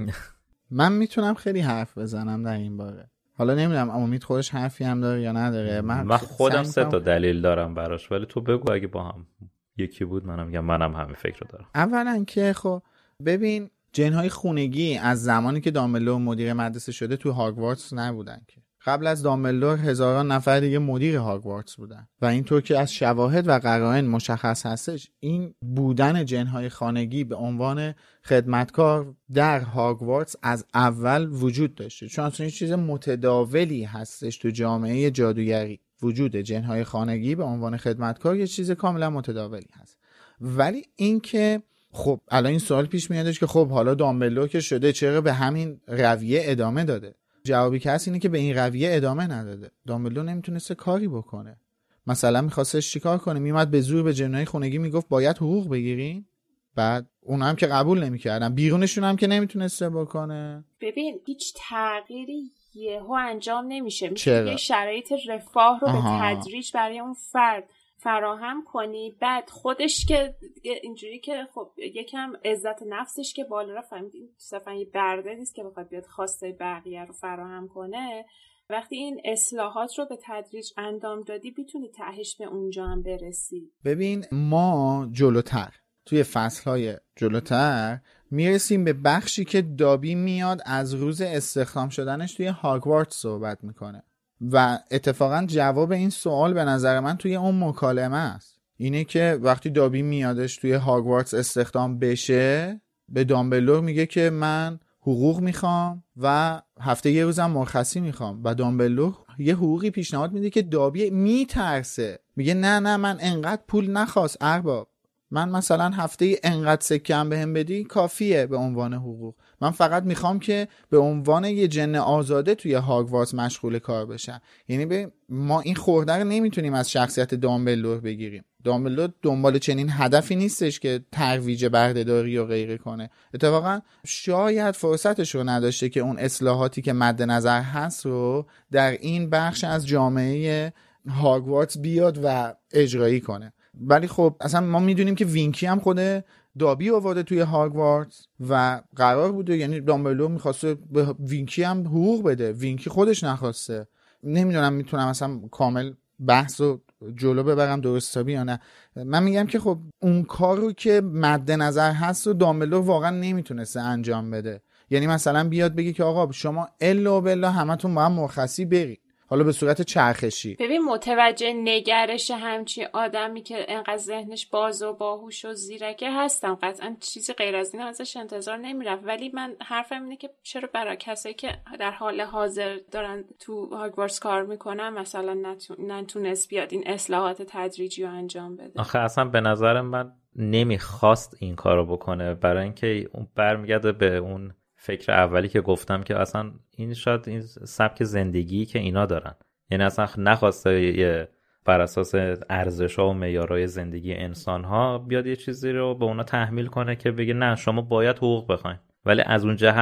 من میتونم خیلی حرف بزنم در این باره، حالا نمیدونم امید خودش حرفی هم داره یا نداره. من, من خودم سه تا دلیل دارم براش، ولی تو بگو اگه با هم یکی بود منم میگم منم همین فکر رو دارم. اولا که خب ببین جنهای خونگی از زمانی که دامبلدور مدیر مدرسه شده تو هاگوارتس نبودن که. قبل از دامبلدور هزاران نفر دیگه مدیر هاگوارتس بودن و اینطور که از شواهد و قرائن مشخص هستش این بودن جنهای خانگی به عنوان خدمتکار در هاگوارتس از اول وجود داشته، چون اصلا این چیز متداولی هستش تو جامعه جادوگری. وجود جنهای خانگی به عنوان خدمتکار یه چیز کاملا متداولی هست. ولی اینکه خب الان این سوال پیش میادش که خب حالا دامبلدور که شده چرا به همین رویه ادامه داده؟ جوابی که هست اینه که به این رویه ادامه نداده. دامبلدور نمیتونسته کاری بکنه. مثلا میخواستش چیکار کنه؟ میومد به زور به جنهای خونگی میگفت باید حقوق بگیرین، بعد اونا هم که قبول نمیکردن، بیرونشون هم که نمیتونسته بکنه. ببین هیچ تغییری یهو انجام نمیشه، میشه یه شرایط رفاه رو آها. به تدریج برای اون فرد فراهم کنی، بعد خودش که اینجوری که خب یکم عزت نفسش که بالا رفت، فهمید صرفا یه برده نیست که بخواد بیاد خواسته بقیه رو فراهم کنه. وقتی این اصلاحات رو به تدریج انجام دادی میتونی تهش به اونجا هم برسی. ببین ما جلوتر توی فصلهای جلوتر میرسیم به بخشی که دابی میاد از روز استخدام شدنش توی هاگوارتس صحبت میکنه و اتفاقا جواب این سوال به نظر من توی اون مکالمه است. اینه که وقتی دابی میادش توی هاگوارتس استخدام بشه به دامبلدور میگه که من حقوق میخوام و هفته یه روزم مرخصی میخوام و دامبلدور یه حقوقی پیشنهاد میده که دابی میترسه، میگه نه نه من انقدر پول نخواست ارباب، من مثلا هفته انقدر سکم بهم بدی کافیه به عنوان حقوق، من فقط میخوام که به عنوان یه جن آزاده توی هاگوارتس مشغول کار بشم. یعنی به ما این خورده رو نمیتونیم از شخصیت دامبلدور بگیریم. دامبلدور دنبال چنین هدفی نیستش که ترویج بردهداری و غیره کنه. اتفاقا شاید فرصتش رو نداشته که اون اصلاحاتی که مد نظر هست رو در این بخش از جامعه هاگوارتس بیاد و اجرایی کنه. ولی خب اصلا ما میدونیم که وینکی هم خود دابی آورده توی هاگوارتس و قرار بوده، یعنی دامبلدور میخواسته به وینکی هم حقوق بده، وینکی خودش نخواسته. نمیدونم میتونم اصلا کامل بحث رو جلو ببرم درست حسابی یا نه. من میگم که خب اون کار رو که مد نظر هست و دامبلدور واقعا نمیتونسته انجام بده. یعنی مثلا بیاد بگه که آقا شما الا و بلا همتون با هم مرخصی برید، حالا به صورت چرخشی. ببین متوجه نگرش همچین آدمی که انقدر ذهنش باز و باهوش و زیرکه هستم، قطعا چیزی غیر از این ازش انتظار نمیرفت. ولی من حرفم اینه که چرا برای کسایی که در حال حاضر دارن تو هاگوارتس کار میکنن مثلا نتونست بیاد این اصلاحات تدریجی رو انجام بده؟ آخه اصلا به نظر من نمیخواست این کارو بکنه، برای اینکه اون برمیگرده به اون فکر اولی که گفتم که اصلا این شاید این سبک زندگی که اینا دارن، یعنی اصلا نخواسته یه بر اساس ارزش‌ها و معیارهای زندگی انسان‌ها بیاد یه چیزی رو به اونا تحمیل کنه که بگه نه شما باید حقوق بخواید. ولی از اون جهت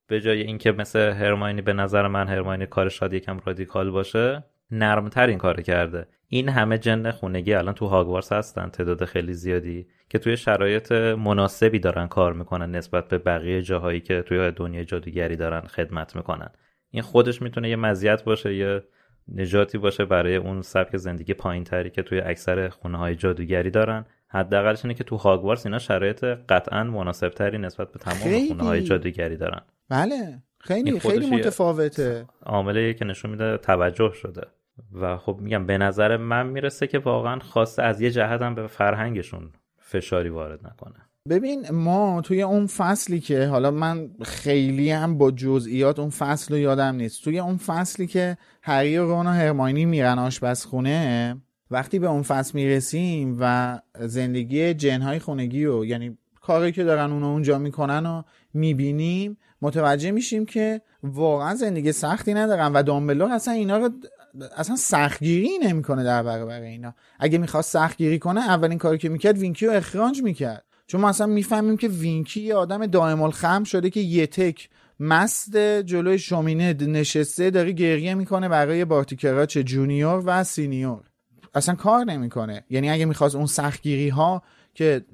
به جای اینکه مثل هرماینی، به نظر من هرماینی کارش شاید یکم رادیکال باشه، نرمتر این کار کرده. این همه جن خونگی الان تو هاگوارتس هستن، تعداد خیلی زیادی که توی شرایط مناسبی دارن کار میکنن نسبت به بقیه جاهایی که توی دنیای جادوگری دارن خدمت میکنن. این خودش میتونه یه مزیت باشه، یه نجاتی باشه برای اون سبک زندگی پایینتری که توی اکثر خونه‌های جادوگری دارن. حداقلش اینه که تو هاگوارتس اینا شرایط قطعاً مناسبتری نسبت به تمام خونه‌های جادوگری دارن. بله خیلی خیلی متفاوته. عاملی که نشون میده توجه شده. و خب میگم به نظر من میرسه که واقعا خواسته از یه جهت هم به فرهنگشون فشاری وارد نکنه. ببین ما توی اون فصلی که حالا من خیلی هم با جزئیات اون فصل رو یادم نیست، توی اون فصلی که هری و رون و هرماینی میرن آشپزخونه، وقتی به اون فصل میرسیم و زندگی جنهای خونگی و یعنی کاری که دارن اونو اونجا میکنن و میبینیم، متوجه میشیم که واقعا زندگی سختی ندارن و دامبلدور اصلا اینا رو اصلا سختگیری نمیکنه در برابر اینا. اگه میخواست سختگیری کنه اولین کاری که میکرد وینکی رو اخراج میکرد، چون ما اصلا میفهمیم که وینکی یه آدم دائم الخمر شده که یه تک مست جلوی شومینه نشسته داره گریه میکنه برای بارتی کراچ جونیور و سینیور، اصلا کار نمیکنه. یعنی اگه میخواست اون سختگیری ها که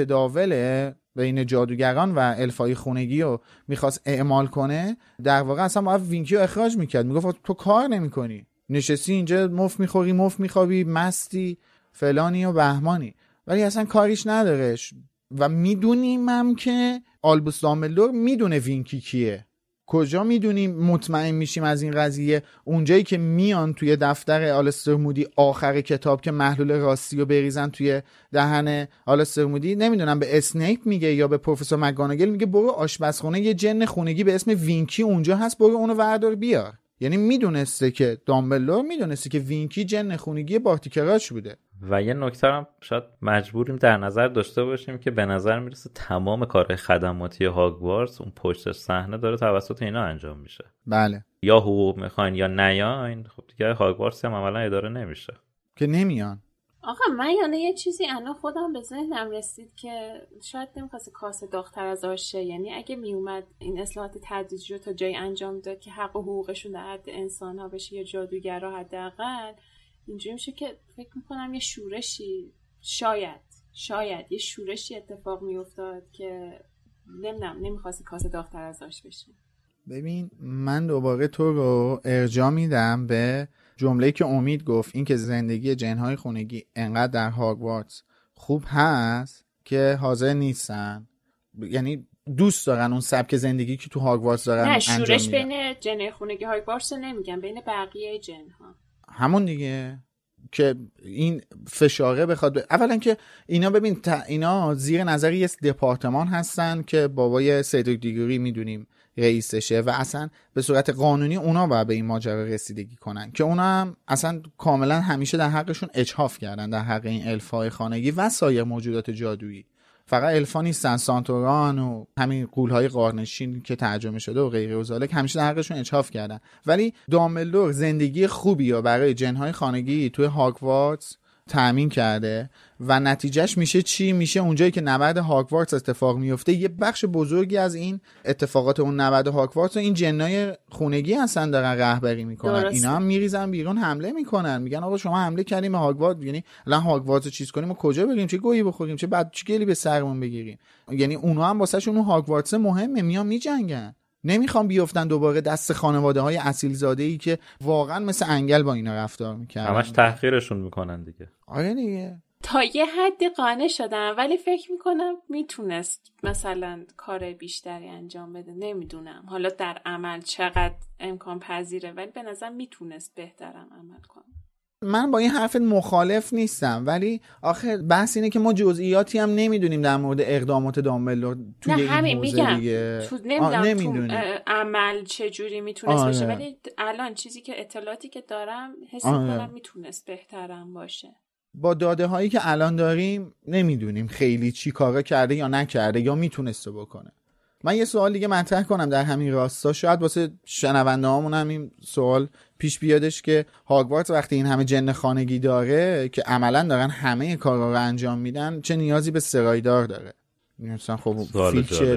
متداوله بین جادوگران و الفای خونگی رو میخواست اعمال کنه، در واقع اصلا باید وینکی رو اخراج میکرد، میگفت تو کار نمیکنی، نشستی اینجا مف میخوری مف میخوابی مستی فلانی و بهمانی، ولی اصلا کاریش ندارش. و میدونیم هم که آلبوس دامبلدور میدونه وینکی کیه. کجا میدونیم مطمئن میشیم از این قضیه؟ اونجایی که میان توی دفتر آلستر مودی آخر کتاب که محلول راستی رو بریزن توی دهن آلستر مودی، نمیدونم به اسنیپ میگه یا به پروفسور مکگوناگل میگه برو آشپزخونه یه جن خونگی به اسم وینکی اونجا هست، برو اونو وردار بیار. یعنی میدونسته که دامبلدور میدونسته که وینکی جن خونگی بارتی کراچ بوده. و یه نکته هم شاید مجبوریم در نظر داشته باشیم که به نظر میرسه تمام کار خدماتی هاگوارتس اون پشت صحنه داره توسط اینا انجام میشه. بله. یا حقوق میخواین یا نیاین، خب دیگه هاگوارتس هم عملا اداره نمیشه که نمیان. آقا من یعنی یه چیزی الان خودم به ذهنم رسید که شاید نمیخواسته کاسه داغ‌تر از آشه. یعنی اگه میومد این اصلاحات تدریجی رو تا جایی انجام داد که حق و حقوقشون در حد انسان‌ها بشه یا جادوگرها حداقل، اینجوری میشه که فکر میکنم یه شورشی شاید شاید یه شورشی اتفاق میافتاد که نمیدونم نمیخواستی کاسه داغ‌تر از آش بشه. ببین من دوباره تو رو ارجاع میدم به جمله‌ای که امید گفت، این که زندگی جن‌های خونگی انقدر در هاگوارتس خوب هست که حاضر نیستن، یعنی دوست دارن اون سبک زندگی که تو هاگوارتس دارن انجام میدن. نه شورش بین جن‌های خونگی هاگوارتس نمیگم، بین بقیه جن‌ها. همون دیگه که این فشاره بخواد ب... اولا که اینا ببین تا اینا زیر نظر یه دپارتمان هستن که بابای سیدریک دیگوری میدونیم رئیسشه و اصلا به صورت قانونی اونا باید به این ماجرا رسیدگی کنن که اونا هم اصلا کاملا همیشه در حقشون اجحاف کردن، در حق این الفای خانگی و سایر موجودات جادویی. فقط الفا نیستن، سانتوران و همین غول‌های غارنشین که ترجمه شده و غیره و ذالک همیشه در حقشون اجحاف کردن. ولی دامبلدور زندگی خوبی رو برای جن‌های خانگی توی هاگوارتس تأمین کرده و نتیجهش میشه چی؟ میشه اونجایی که نبرد هاگوارتس اتفاق میفته یه بخش بزرگی از این اتفاقات اون نبرد هاگوارتس و این جنای خونگی هستن دارن رهبری میکنن. درسته. اینا هم میریزن بیرون حمله میکنن، میگن آقا شما حمله کردیم به هاگوارتس، یعنی الان هاگوارتس چیز کنیم و کجا بریم، چه گویی بخوریم، چه بعد چه گلی به سرمون بگیریم. یعنی اونها هم واسهشون اون هاگوارتس مهمه، میان میجنگن، نمیخوام بیافتن دوباره دست خانواده های اصیل زاده ای که واقعا مثل انگل با اینا رفتار میکردن، همش تحقیرشون میکنن دیگه. آره دیگه. تا یه حدی قانع شدم ولی فکر میکنم میتونست مثلا کار بیشتری انجام بده. نمیدونم حالا در عمل چقدر امکان پذیره، ولی به نظر میتونست بهترم عمل کنه. من با این حرف مخالف نیستم، ولی آخه بحث اینه که ما جزئیاتی هم نمیدونیم در مورد اقدامات دامبلدور توی نه این همین میگم دیگه. تو نمیدونم تو عمل چه جوری میتونست آه باشه، ولی الان چیزی که اطلاعاتی که دارم حس میکنم میتونست بهترم باشه. با داده هایی که الان داریم نمیدونیم خیلی چی کارا کرده یا نکرده یا میتونسته بکنه. من یه سوال دیگه مطرح کنم در همین راستا، شاید واسه شنونده هامون هم این سوال پیش بیادش که هاگوارتس وقتی این همه جن خانگی داره که عملا دارن همه کارا رو انجام میدن، چه نیازی به سرایدار داره؟ مثلا خب فیلچ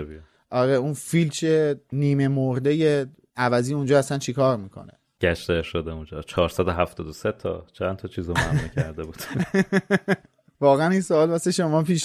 آره اون فیلچ نیمه مرده عوضی اونجا اصلا چیکار میکنه؟ گشته شده اونجا چهارصد و هفتاد و سه تا چند تا چیزو ممنوع کرده بود. واقعا این سوال واسه شما پیش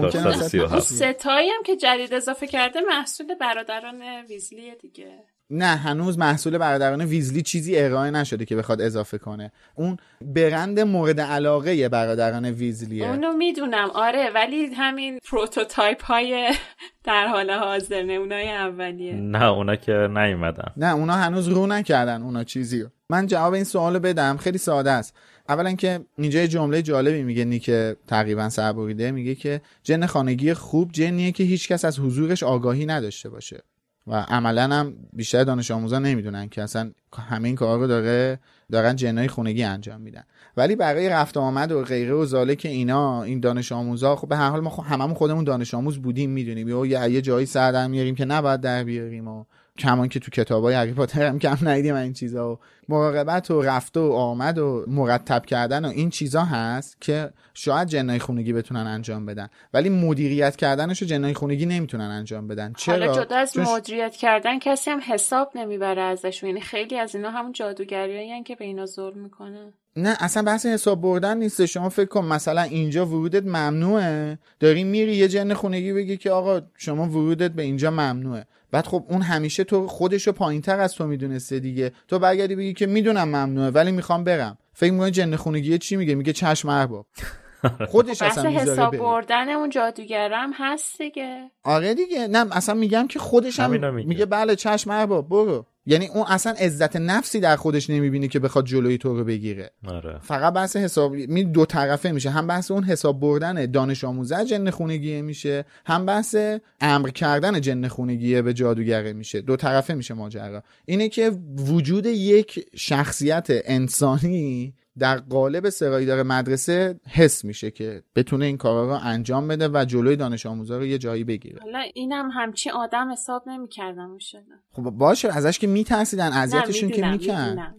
میاد. ستایی هم که جدید اضافه کرده محصول برادران ویزلی دیگه. نه هنوز محصول برادران ویزلی چیزی ارائه نشده که بخواد اضافه کنه. اون برند مورد علاقه برادران ویزلیه. اونو میدونم آره، ولی همین پروتوتایپ های در حال حاضر نمونه‌های اولیه. نه اونا که نیومدن. نه اونا هنوز رو نکردن اونا چیزی رو. من جواب این سوالو بدم، خیلی ساده است. اولا که اینجا یه جمله جالبی میگه نیک تقریبا سربریده، میگه که جن خانگی خوب جنیه که هیچ کس از حضورش آگاهی نداشته باشه و عملا هم بیشتر دانش آموزان نمیدونن که اصلا همه این کارا رو داره دارن جنای خونگی انجام میدن. ولی برای رفت آمد و غیره و ذالک اینا این دانش آموزا خب به هر حال ما خب هممون خودمون دانش آموز بودیم، میدونیم یا یه جایی سر در میاریم که نباید در بیاریم و کمان که تو کتابای هری پاتر هم کم ندیدیم این چیزا و مراقبت و رفت و آمد و مرتب کردن و این چیزا هست که شاید جنای خونگی بتونن انجام بدن، ولی مدیریت کردنشو جنای خونگی نمیتونن انجام بدن. چرا؟ حالا جدا از مدیریت کردن کسی هم حساب نمیبره ازشون، یعنی خیلی از اینا همون جادوگریایی که به اینا ظلم میکنن. نه اصلا بحث حساب بردن نیست. شما فکر کن مثلا اینجا ورودت ممنوعه، داری میری یه جن خونگی بگی که آقا شما ورودت به اینجا ممنوعه، بعد خب اون همیشه تو خودشو پایینتر از تو میدونسته دیگه، تو برگردی بگی که میدونم ممنوعه ولی میخوام برم، فکر میکنه جن خونگی چی میگه؟ میگه چشم ارباب. خودش اصلا میذاره حساب بردن اون جادوگرم هست دیگه. آره دیگه، نه اصلا میگم که خودش هم میگه. میگه بله چشم ارباب برو، یعنی اون اصلا عزت نفسی در خودش نمیبینه که بخواد جلوی تو رو بگیره. آره. فقط بحث حساب می دو طرفه میشه، هم بحث اون حساب بردن دانش آموزه جن خونگیه میشه، هم بحث امر کردن جن خونگیه به جادوگره میشه. دو طرفه میشه ماجرا. اینه که وجود یک شخصیت انسانی در قالب سرایدار مدرسه حس میشه که بتونه این کارا رو انجام بده و جلوی دانش آموزا رو یه جایی بگیره. حالا اینم همچی آدم حساب نمی‌کردم میشه. خب باشه ازش که میترسیدن، اذیتشون که میکنن.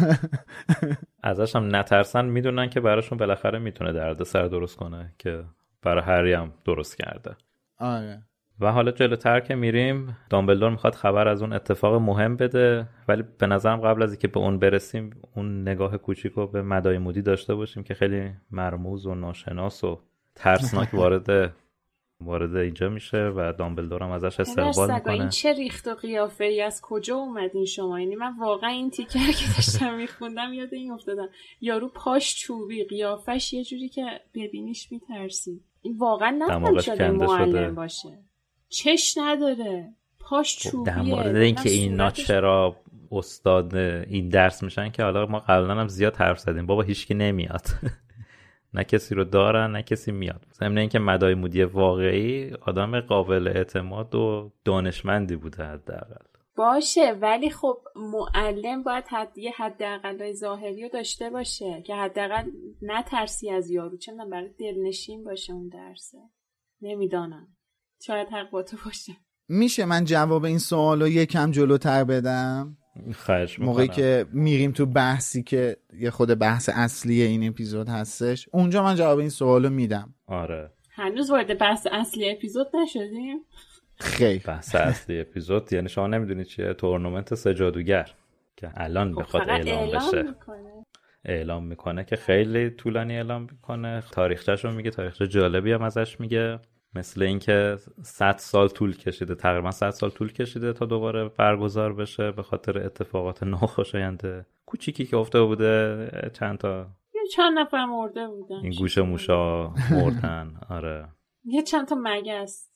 ازش هم نترسن، میدونن که براشون بالاخره میتونه دردسر درست کنه که برای هری هم درست کرده. آره. و حالا جلوتر که میریم دامبلدور میخواد خبر از اون اتفاق مهم بده، ولی به نظرم قبل از اینکه به اون برسیم اون نگاه کوچیک رو به مدای مودی داشته باشیم که خیلی مرموز و ناشناس و ترسناک وارد وارد اینجا میشه و دامبلدور هم ازش استقبال میکنه. این چه ریخت و قیافه‌ای از کجا اومدین شما؟ یعنی من واقعا این تیکر که داشتم میخوندم یاد این افتادم، یارو پاش چوبی، قیافش یه جوری که ببینیش میترسی. این واقعا نمیشه شده معلم باشه. چش نداره، پاش چوبیه. در مورد اینکه اینا چرا استاد این درس میشن که حالا ما قبلا هم زیاد حرف زدیم، بابا هیچکی نمیاد. نه کسی رو دارن نه کسی میاد. ضمن اینکه مدای مودی واقعی آدم قابل اعتماد و دانشمندی بوده حداقل. باشه ولی خب معلم باید حد یه حداقل ظاهری رو داشته باشه که حداقل نترسی از یارو، چون برای دلنشین باشه اون درسه. نمیدانم، شاید حق با تو باشه. میشه من جواب این سوالو یکم جلوتر بدم؟ خواهش میکنم. موقعی که میریم تو بحثی که یه خود بحث اصلی این اپیزود هستش، اونجا من جواب این سوالو میدم. آره. هنوز وارد بحث اصلی اپیزود نشدیم؟ خیلی. بحث اصلی اپیزود یعنی شما نمیدونید چیه؟ تورنمنت سه جادوگر که الان بخواد اعلام, اعلام بشه میکنه. اعلام میکنه که خیلی طولانی اعلام میکنه، تاریخچه‌ش رو میگه، تاریخچه جالبی هم ازش میگه، مثل اینکه صد سال طول کشیده، تقریبا صد سال طول کشیده تا دوباره برگزار بشه به خاطر اتفاقات ناخوشایند کوچیکی که افتاده بوده. چند تا یه چند نفر مرده بودن، این گوشه موشا مردن. آره یه چند تا مگس.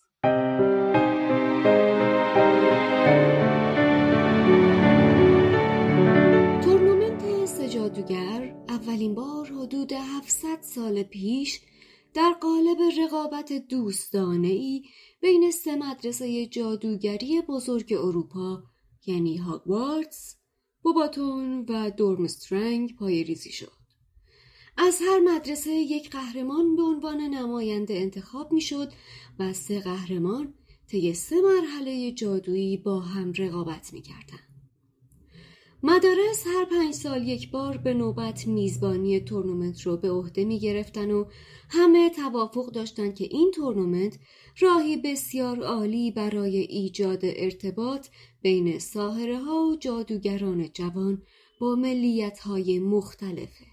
تورنمنت سه جادوگر اولین بار حدود هفتصد سال پیش در قالب رقابت دوستانه‌ای بین سه مدرسه جادوگری بزرگ اروپا یعنی هاگوارتس، بوباتون و دورمسترنگ پایه‌ریزی شد. از هر مدرسه یک قهرمان به عنوان نماینده انتخاب میشد و سه قهرمان طی سه مرحله جادویی با هم رقابت می‌کردند. مدارس هر پنج سال یک بار به نوبت میزبانی تورنمنت رو به عهده می گرفتن و همه توافق داشتن که این تورنمنت راهی بسیار عالی برای ایجاد ارتباط بین ساحره‌ها و جادوگران جوان با ملیت‌های مختلفه.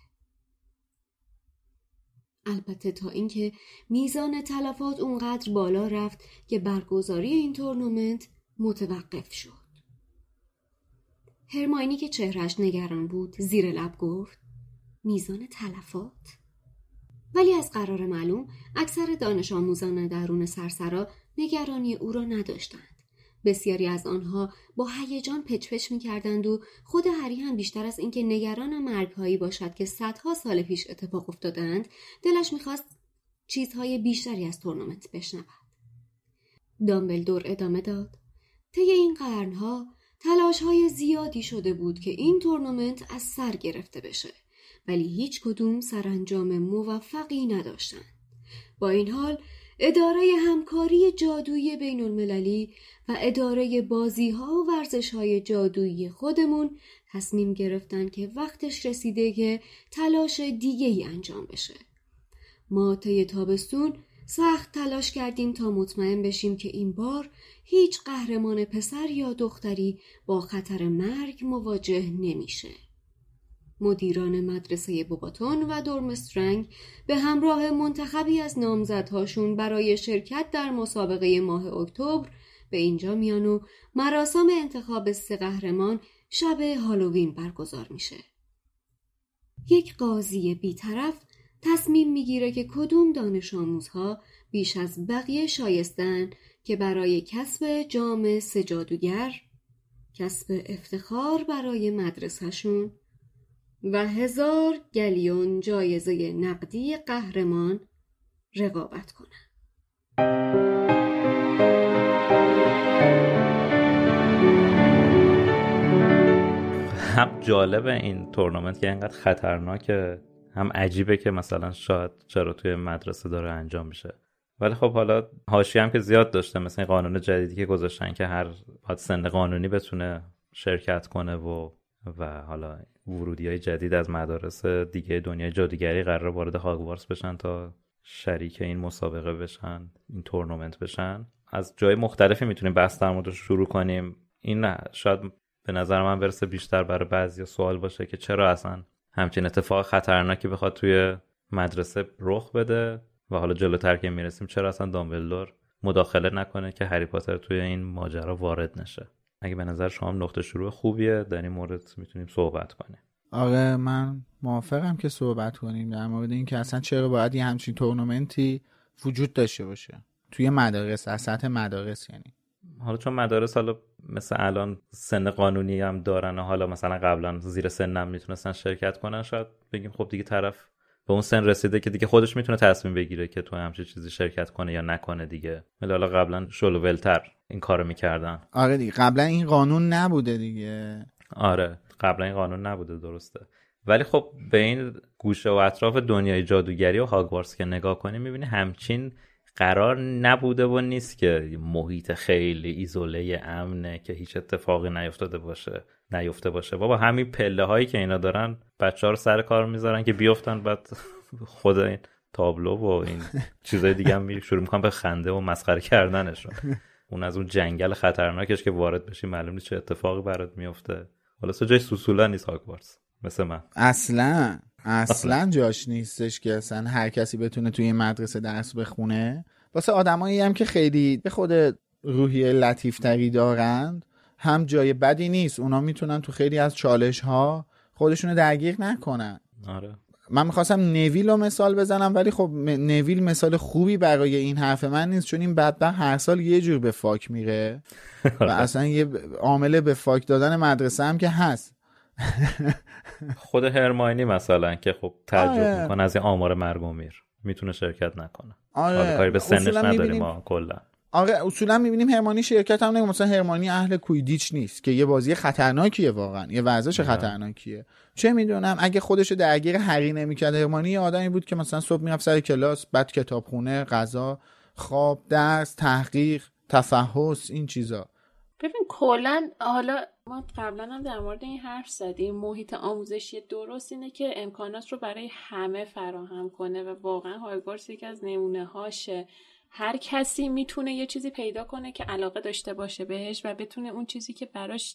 البته تا اینکه میزان تلفات اونقدر بالا رفت که برگزاری این تورنمنت متوقف شد. هرماینی که چهرش نگران بود زیر لب گفت میزان تلفات؟ ولی از قرار معلوم اکثر دانش آموزان درون سرسرا نگرانی او را نداشتند. بسیاری از آنها با هیجان پچ پچ می کردند و خود هری هم بیشتر از اینکه نگران مرگ‌هایی باشد که صدها سال پیش اتفاق افتادند، دلش می‌خواست چیزهای بیشتری از تورنمنت بشنود. دامبلدور ادامه داد: طی این قرنها تلاش‌های زیادی شده بود که این تورنمنت از سر گرفته بشه، ولی هیچ کدوم سرانجام موفقی نداشتند. با این حال اداره همکاری جادویی بین المللی و اداره بازی‌ها و ورزش‌های جادویی خودمون تصمیم گرفتن که وقتش رسیده که تلاش دیگه‌ای انجام بشه. ما طی تابستون سخت تلاش کردیم تا مطمئن بشیم که این بار هیچ قهرمان پسر یا دختری با خطر مرگ مواجه نمیشه. مدیران مدرسه بوباتون و دورمسترنگ به همراه منتخبی از نامزدهاشون برای شرکت در مسابقه ماه اکتبر به اینجا میان و مراسم انتخاب سه قهرمان شب هالووین برگزار میشه. یک قاضی بی‌طرف تصمیم میگیره که کدوم دانش آموزها بیش از بقیه شایستن که برای کسب جام سه جادوگر، کسب افتخار برای مدرسهشون و هزار گلیون جایزه نقدی قهرمان رقابت کنن. هم جالبه این تورنمنت که اینقدر خطرناکه، هم عجیبه که مثلا شاید چرا توی مدرسه داره انجام میشه. ولی خب حالا حاشیه هم که زیاد داشته، مثلا قانون جدیدی که گذاشتن که هر باید سن قانونی بتونه شرکت کنه و و حالا ورودی‌های جدید از مدارس دیگه دنیای جادوگری قراره وارد هاگوارتس بشن تا شریک این مسابقه بشن، این تورنمنت بشن. از جای مختلفی میتونیم بحث در موردش شروع کنیم. این نه شاید به نظر من برسه بیشتر برای بعضیا سوال باشه که چرا اصلا همچین اتفاق خطرناکی بخواد توی مدرسه رخ بده و حالا جلوتر که میرسیم چرا اصلا دامبلدور مداخله نکنه که هری پاتر توی این ماجرا وارد نشه. اگه به نظر شما نقطه شروع خوبیه در این مورد میتونیم صحبت کنیم. آره من موافقم که صحبت کنیم در مورد این که اصلا چرا باید یه همچین تورنمنتی وجود داشته باشه توی مدارس، از سطح مدارس. یعنی حالا چون مدارس حالا مثل الان سن قانونی هم دارن و حالا مثلا قبلا زیر سن هم میتونستن شرکت کنن، شاید بگیم خب دیگه طرف به اون سن رسیده که دیگه خودش میتونه تصمیم بگیره که تو همچین چیزی شرکت کنه یا نکنه دیگه. ولی حالا قبلا شلوولتر این کارو میکردن. آره دیگه قبلا این قانون نبوده دیگه. آره قبلا این قانون نبوده، درسته. ولی خب به این گوشه و اطراف دنیای جادوگری و هاگوارتس که نگاه کنی میبینی همچین قرار نبوده و نیست که محیط خیلی ایزوله امنه که هیچ اتفاقی نیفتاده باشه نیفته باشه. بابا همین پله هایی که اینا دارن بچه‌ها رو سر کار میذارن که بیافتن، بعد خود این تابلو و این چیزای دیگه هم می شروع میکنن به خنده و مسخره کردنشون. اون از اون جنگل خطرناکش که وارد بشی معلوم نیست چه اتفاقی برات میفته. حالا سه جای سوسولا نیست هاگوارتس مثل من. اصلا اصلا جاش نیستش که اصلا هر کسی بتونه توی مدرسه درس بخونه. واسه آدمایی هم که خیلی به خود روحیه لطیفتری دارند هم جای بدی نیست. اونا میتونن تو خیلی از چالش ها خودشونو درگیر نکنن. آره من میخواستم نویل رو مثال بزنم ولی خب نویل مثال خوبی برای این حرف من نیست، چون این بدبخت هر سال یه جور به فاک میره و اصلا یه عامل به فاک دادن مدرسه هم که هست. خود هرماینی مثلا که خب تعجب آره. میکنه از این آمار مرگ و میر میتونه شرکت نکنه. آره. حالا کاری به سنش نداریم میبینیم... ما کلا. آره اصولا میبینیم هرمانی شرکت هم نمیکنه. مثلا هرمانی اهل کویدیچ نیست که یه بازی خطرناکیه، واقعا یه ورزش خطرناکیه. چه میدونم اگه خودشو درگیر هری نمیکرد. هرمانی یه آدمی بود که مثلا صبح میرفت سر کلاس، بعد کتابخونه، غذا، خواب، درس، تحقیق، تفحص، این چیزا. ببین کلا حالا ما قبلا هم در مورد این حرف زدیم، محیط آموزشی درست اینه که امکانات رو برای همه فراهم کنه و واقعا هاگوارتس یکی از نمونه هاشه. هر کسی میتونه یه چیزی پیدا کنه که علاقه داشته باشه بهش و بتونه اون چیزی که براش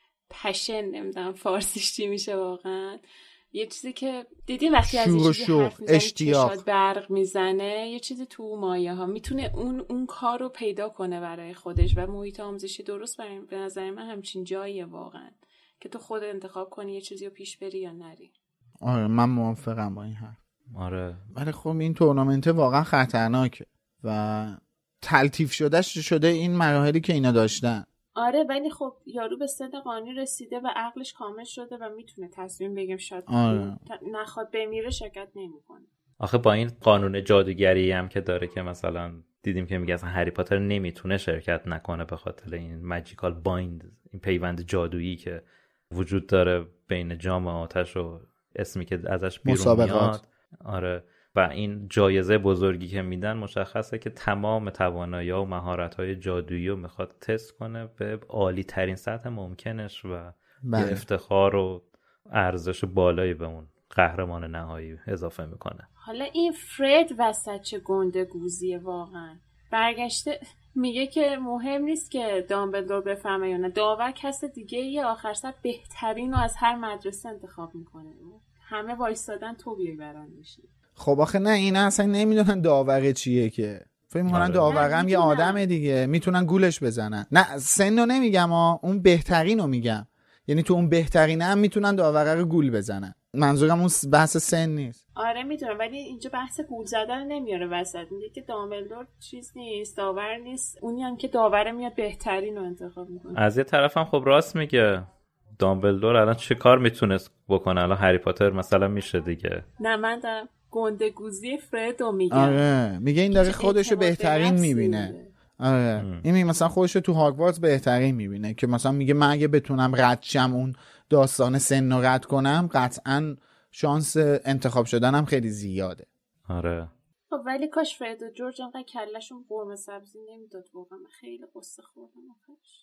پشن، نمیدونم فارسیش چی میشه واقعا، یه چیزی که دیدین وقتی از یه چیزی حرف میزنی چشات برق میزنه، یه چیزی تو مایه ها میتونه اون اون کار رو پیدا کنه برای خودش و محیط آموزشی درست برای به نظر من همچین جاییه واقعا که تو خود انتخاب کنی یه چیزی رو پیش بری یا نری. آره من موافقم با این حرف. آره ولی خب این تورنمنت واقعا خطرناکه و تلطیف شدهش شده این مراحلی که اینا داشتن. آره ولی خب یارو به سن قانونی رسیده و عقلش کامل شده و میتونه تصمیم بگیم شاید آره. نخواد بمیره شرکت نمیکنه. آخه با این قانون جادوگری هم که داره که مثلا دیدیم که میگه اصلا هری پاتر نمیتونه شرکت نکنه به خاطر این ماجیکال بایند، این پیوند جادویی که وجود داره بین جام آتش و اسمی که ازش بیرون میاد. آره و این جایزه بزرگی که میدن مشخصه که تمام توانایی‌ها و مهارت‌های جادویی رو میخواد تست کنه به عالی ترین سطح ممکنش و بله. افتخار و ارزش بالایی به اون قهرمان نهایی اضافه میکنه. حالا این فرد وسط چه گندگوزیه واقعا، برگشته میگه که مهم نیست که دامبلدور بفهمه یا نه، داور کس دیگه یه آخر سر بهترین رو از هر مدرسه انتخاب میکنه، همه وایستادن تو بیای برندشی. خب آخه نه اینا اصلا نمیدونن داور چیه که فکر میکنن داور هم یه آدم دیگه میتونن گولش بزنن. نه سن رو نمیگم ها، اون بهترین رو میگم، یعنی تو اون بهترین هم میتونن داور رو گول بزنن، منظورم اون بحث سن نیست. آره میدونم ولی اینجا بحث گول زدن نمیاره وسط، میگه که دامبلدور چیز نیست، داور نیست، اونی هم که داوره میاد بهترین رو انتخاب میکنه. از یه طرف هم خب راست میگه، دامبلدور الان چه کار میتونست بکنه؟ الان هری پاتر مثلا میشه دیگه. نه من دارم گندگوزی فردو میگم. آره میگه این داره خودشو بهترین میبینه. آره ام. این میگه مثلا خودشو تو هاگوارتس بهترین میبینه که مثلا میگه من اگه بتونم رد شم اون داستان سن رو رد کنم قطعا شانس انتخاب شدنم خیلی زیاده. آره خب ولی کاش فرد و جورج انقدر کلشون قرمه سبزی نمیداد، واقعا خیلی قصه خوردم آخرش.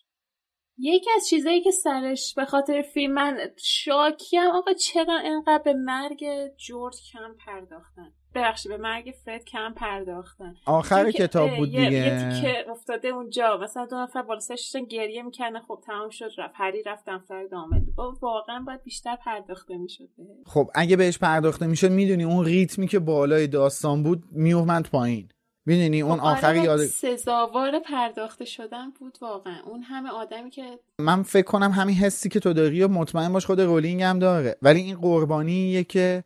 یکی از چیزایی که سرش به خاطر فیلم من شاکیم آقا چرا اینقدر به مرگ جورج کم پرداختن، ببخشید به مرگ فرد کم پرداختن. آخر کتاب بود دیگه، یه تیکه افتاده اونجا مثلا دو نفر بالا سرشون گریه میکنه، خب تمام شد رفت، هری رفت دفتر دامبلدور، واقعا باید بیشتر پرداخته میشد بهش. خب اگه بهش پرداخته میشد میدونی اون ریتمی که بالای داستان بود میومد پایین، میدونی اون آخری یاد سزاوار پرداخته شدن بود واقعا. اون همه آدمی که من فکر کنم همین حسی که تو داری و مطمئن باش خود رولینگ هم داره، ولی این قربانیه که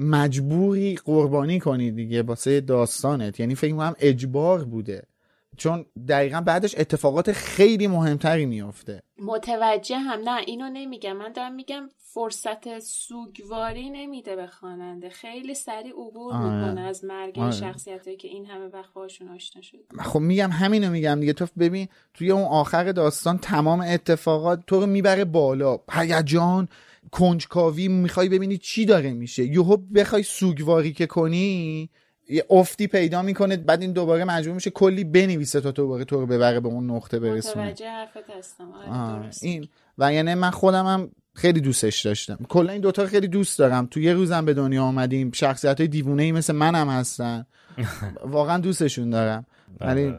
مجبوری قربانی کنی دیگه واسه داستانت، یعنی فکر کنم اجبار بوده چون دقیقاً بعدش اتفاقات خیلی مهمتری میفته. متوجه هم نه اینو نمیگم، من دارم میگم فرصت سوگواری نمیده به خواننده، خیلی سریع عبور میکنه از مرگ این شخصیتایی که این همه وقت باشون آشنا شد. خب میگم همینو میگم دیگه، تو ببین توی اون آخر داستان تمام اتفاقات تو رو میبره بالا، هیجان، کنجکاوی، میخوای ببینی چی داره میشه، یهو بخوای سوگواری که کنی یه افتی پیدا میکنه، بعد این دوباره مجبور میشه کلی بنویسه تا دوباره تو رو ببره به اون نقطه برسونه. متوجه حرفت هستم. آره درست. این و یعنی من خودم هم خیلی دوستش داشتم، کلا این دوتا رو خیلی دوست دارم. تو یه روزم به دنیا آمدیم، شخصیت‌های دیوونه‌ای مثل منم هستن، واقعا دوستشون دارم، ولی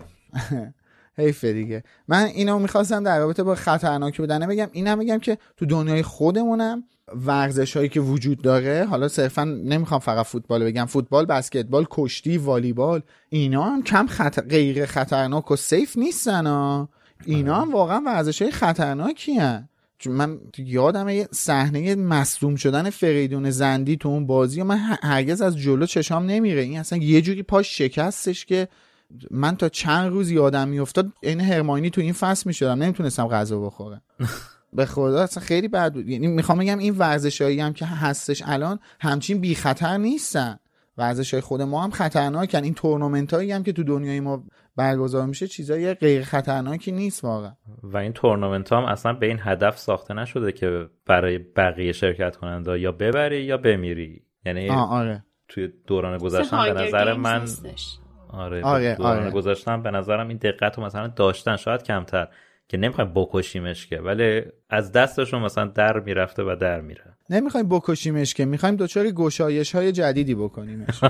حیفه دیگه. من اینو میخواستم در رابطه با خطرناک بودن بگم، اینم بگم که تو دنیای خودمونم ورزش‌هایی که وجود داره، حالا صرفا نمیخوام فقط فوتبال بگم، فوتبال، بسکتبال، کشتی، والیبال، اینا هم کم خطر... غیر خطرناک و سیف نیستن ها. اینا هم واقعا ورزش‌های خطرناکی هن. چون من یادم یه صحنه مصدوم شدن فریدون زندی تو اون بازی و من هرگز از جلو چشام نمیره، این اصلا یه جوری پاش شکستش که من تا چند روز یادم میافتاد این هرماینی تو این فصل میشدم، نمیتونستم غذا بخورم. به خدا اصلا خیلی بد بود. یعنی میخوام بگم این ورزشایی هم که هستش الان همچین بی خطر نیستن، ورزشای خود ما هم خطرناکن. این تورنمنتایی هم که تو دنیای ما برگزار میشه چیزای غیر خطرناکی نیست واقعا. و این تورنمنت هم اصلا به این هدف ساخته نشده که برای بقیه شرکت کننده یا ببری یا بمیری. یعنی آره. توی دوران گذشتن به نظر من نیستش. آره, آره دوران آره. گذاشتن به نظرم این دقت رو مثلا داشتن، شاید کمتر، که نمیخوایم بکشیمش که، ولی از دستشون مثلا در میرفته و در میره. نمیخوایم بکشیمش که، میخوایم دوچاری گشایش های جدیدی بکنیمش.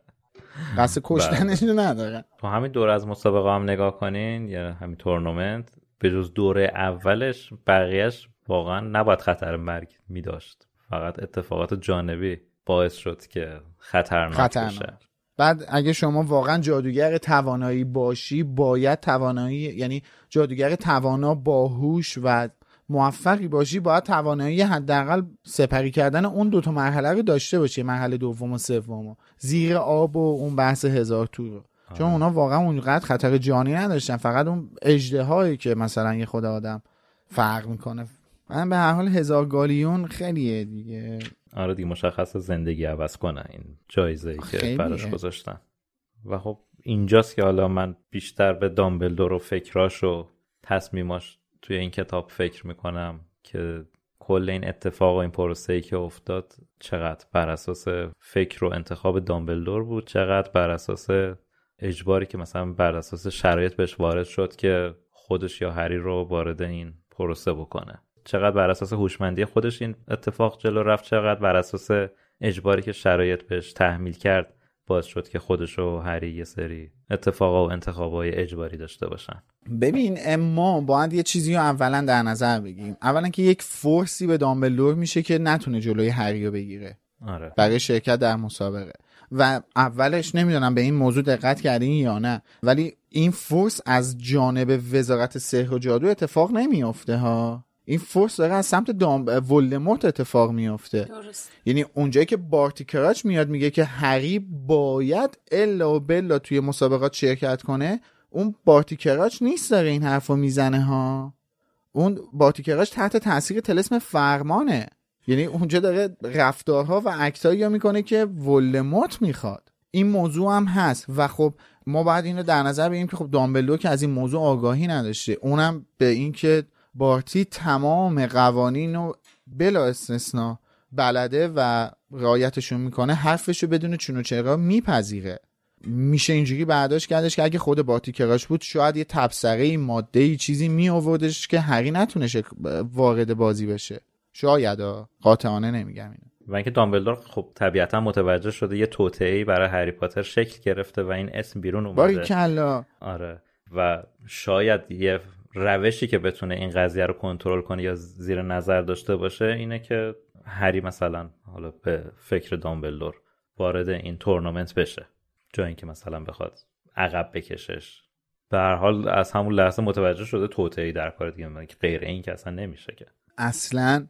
قصد کشتنش رو ندارن. تو همین دور از مسابقه هم نگاه کنین یا همین تورنمنت، به جز دوره اولش بقیهش واقعا نباید خطر مرگ میداشت، فقط اتفاقات جانبی باعث شد که خطرناک, خطرناک. بشه. بعد اگه شما واقعا جادوگر توانایی باشی، باید توانایی، یعنی جادوگر توانا، باهوش و موفقی باشی، باید توانایی حداقل سپری کردن اون دوتا مرحله رو داشته باشی، مرحله دوم و سوم، زیر آب و اون بحث هزار تور رو. چون اونا واقعا اونقدر خطر جانی نداشتن، فقط اون اژدهایی که مثلا یه خود آدم فرق میکنه. من به هر حال هزار گالیون خیلیه دیگه. آره دیگه، مشخصه زندگی عوض کنه این جایزه‌ای که براش گذاشتن. و خب اینجاست که حالا من بیشتر به دامبلدور و فکراش و تصمیماش توی این کتاب فکر میکنم که کل این اتفاق و این پروسه‌ای که افتاد چقدر بر اساس فکر و انتخاب دامبلدور بود، چقدر بر اساس اجباری که مثلا بر اساس شرایط بهش وارد شد که خودش یا هری رو وارد این پروسه بکنه، چقدر بر اساس هوشمندی خودش این اتفاق جلو رفت، چقدر بر اساس اجباری که شرایط بهش تحمیل کرد باعث شد که خودش و هری یه سری اتفاقا و انتخابای اجباری داشته باشن. ببین ما باید یه چیزی رو اولا در نظر بگیریم. اولا که یک فورسی به دامبلدور میشه که نتونه جلوی هری رو بگیره. آره. برای شرکت در مسابقه. و اولش نمیدونم به این موضوع دقت کردین یا نه، ولی این فورس از جانب وزارت سحر و جادو اتفاق نمیافته ها. این فورس داره از سمت دام ولدمورت اتفاق میافته. درست. یعنی اونجایی که بارتی کراچ میاد میگه که هری باید الا و بلا توی مسابقات شرکت کنه، اون بارتی کراچ نیست داره این حرفو میزنه ها. اون بارتی کراچ تحت تاثیر طلسم فرمانه. یعنی اونجا داره رفتارها و اکتایی میکنه که ولدمورت میخواد. این موضوع هم هست و خب ما باید اینو در نظر بگیریم که خب دامبلدور که از این موضوع آگاهی نداشته، اونم به این که بارتی تمام قوانین رو بلا استثناء بلده و رعایتشون میکنه، حرفشو بدون چون و چرا میپذیره. میشه اینجوری برداشت کردش که اگه خود بارتی کراچ بود شاید یه تبصره ماده‌ای چیزی می آوردش که هری نتونه وارد بازی بشه. شاید، قاطعانه نمیگم اینو. و اینکه دامبلدور خب طبیعتا متوجه شده یه توطئه‌ای برای هری پاتر شکل گرفته و این اسم بیرون اومده. باریکلا. آره. و شاید یه روشی که بتونه این قضیه رو کنترل کنه یا زیر نظر داشته باشه اینه که هری مثلا حالا به فکر دامبلدور وارد این تورنمنت بشه، جای اینکه مثلا بخواد عقب بکشش. به هر حال از همون لحظه متوجه شده توطئه‌ای در کار دیگه، که غیر این که اصلا نمیشه که. اصلا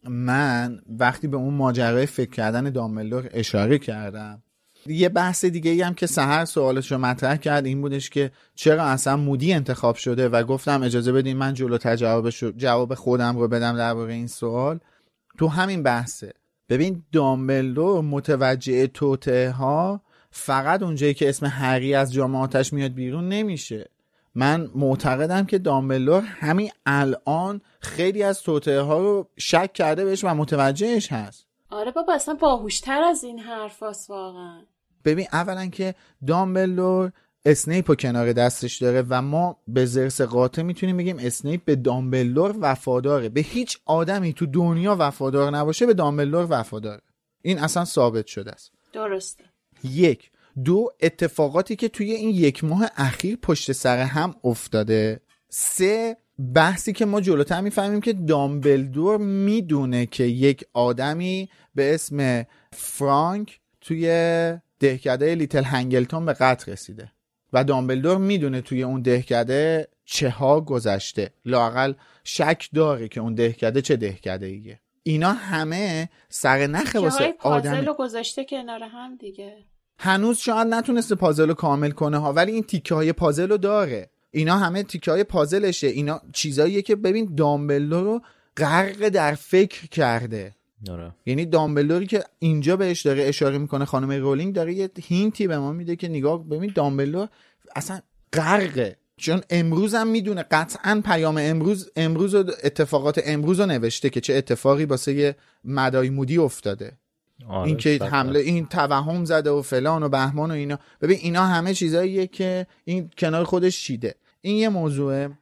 من وقتی به اون ماجرای فکر کردن دامبلدور اشاره کردم، یه بحث دیگه ای هم که سحر سوالش رو مطرح کرد این بودش که چرا اصلا مودی انتخاب شده و گفتم اجازه بدین من جلوتر جوابش جواب خودم رو بدم درباره این سوال. تو همین بحثه. ببین دامبلدور متوجه توطئه ها فقط اونجایی که اسم هری از جامعاتش میاد بیرون نمیشه. من معتقدم که دامبلدور همین الان خیلی از توطئه ها رو شک کرده بهش و متوجهش هست. آره بابا اصلا باهوشتر از این حرفاست واقعا. ببین اولا که دامبلدور اسنیپ رو کنار دستش داره و ما به زرس قاطع میتونیم بگیم اسنیپ به دامبلدور وفاداره. به هیچ آدمی تو دنیا وفادار نباشه به دامبلدور وفاداره. این اصلا ثابت شده است. درسته. یک. دو، اتفاقاتی که توی این یک ماه اخیر پشت سر هم افتاده. سه، بحثی که ما جلوتر میفهمیم که دامبلدور میدونه که یک آدمی به اسم فرانک توی دهکده لیتل هنگلتون به قتل رسیده و دامبلدور میدونه توی اون دهکده چه ها گذشته، لااقل شک داره که اون دهکده چه دهکده ایه. اینا همه سر نخ واسه آدم. پازل رو گذاشته کنار هم دیگه. هنوز شاید نتونسته پازل رو کامل کنه ها، ولی این تیکه های پازل رو داره. اینا همه تیکه های پازلشه. اینا چیزاییه که ببین دامبلدور رو غرق در فکر کرده. آره. یعنی دامبلدوری که اینجا بهش داره اشاره میکنه خانم رولینگ داره یه هینتی به ما میده که نگاه ببین دامبلدور اصلا غرقه، چون امروز هم میدونه قطعا پیام امروز امروز و اتفاقات امروز رو نوشته که چه اتفاقی واسه یه مدای مودی افتاده. آره این که حمله این توهم زده و فلان و بهمان و اینا. ببین اینا همه چیزاییه که این کنار خودش چیده. این یه موضوعه.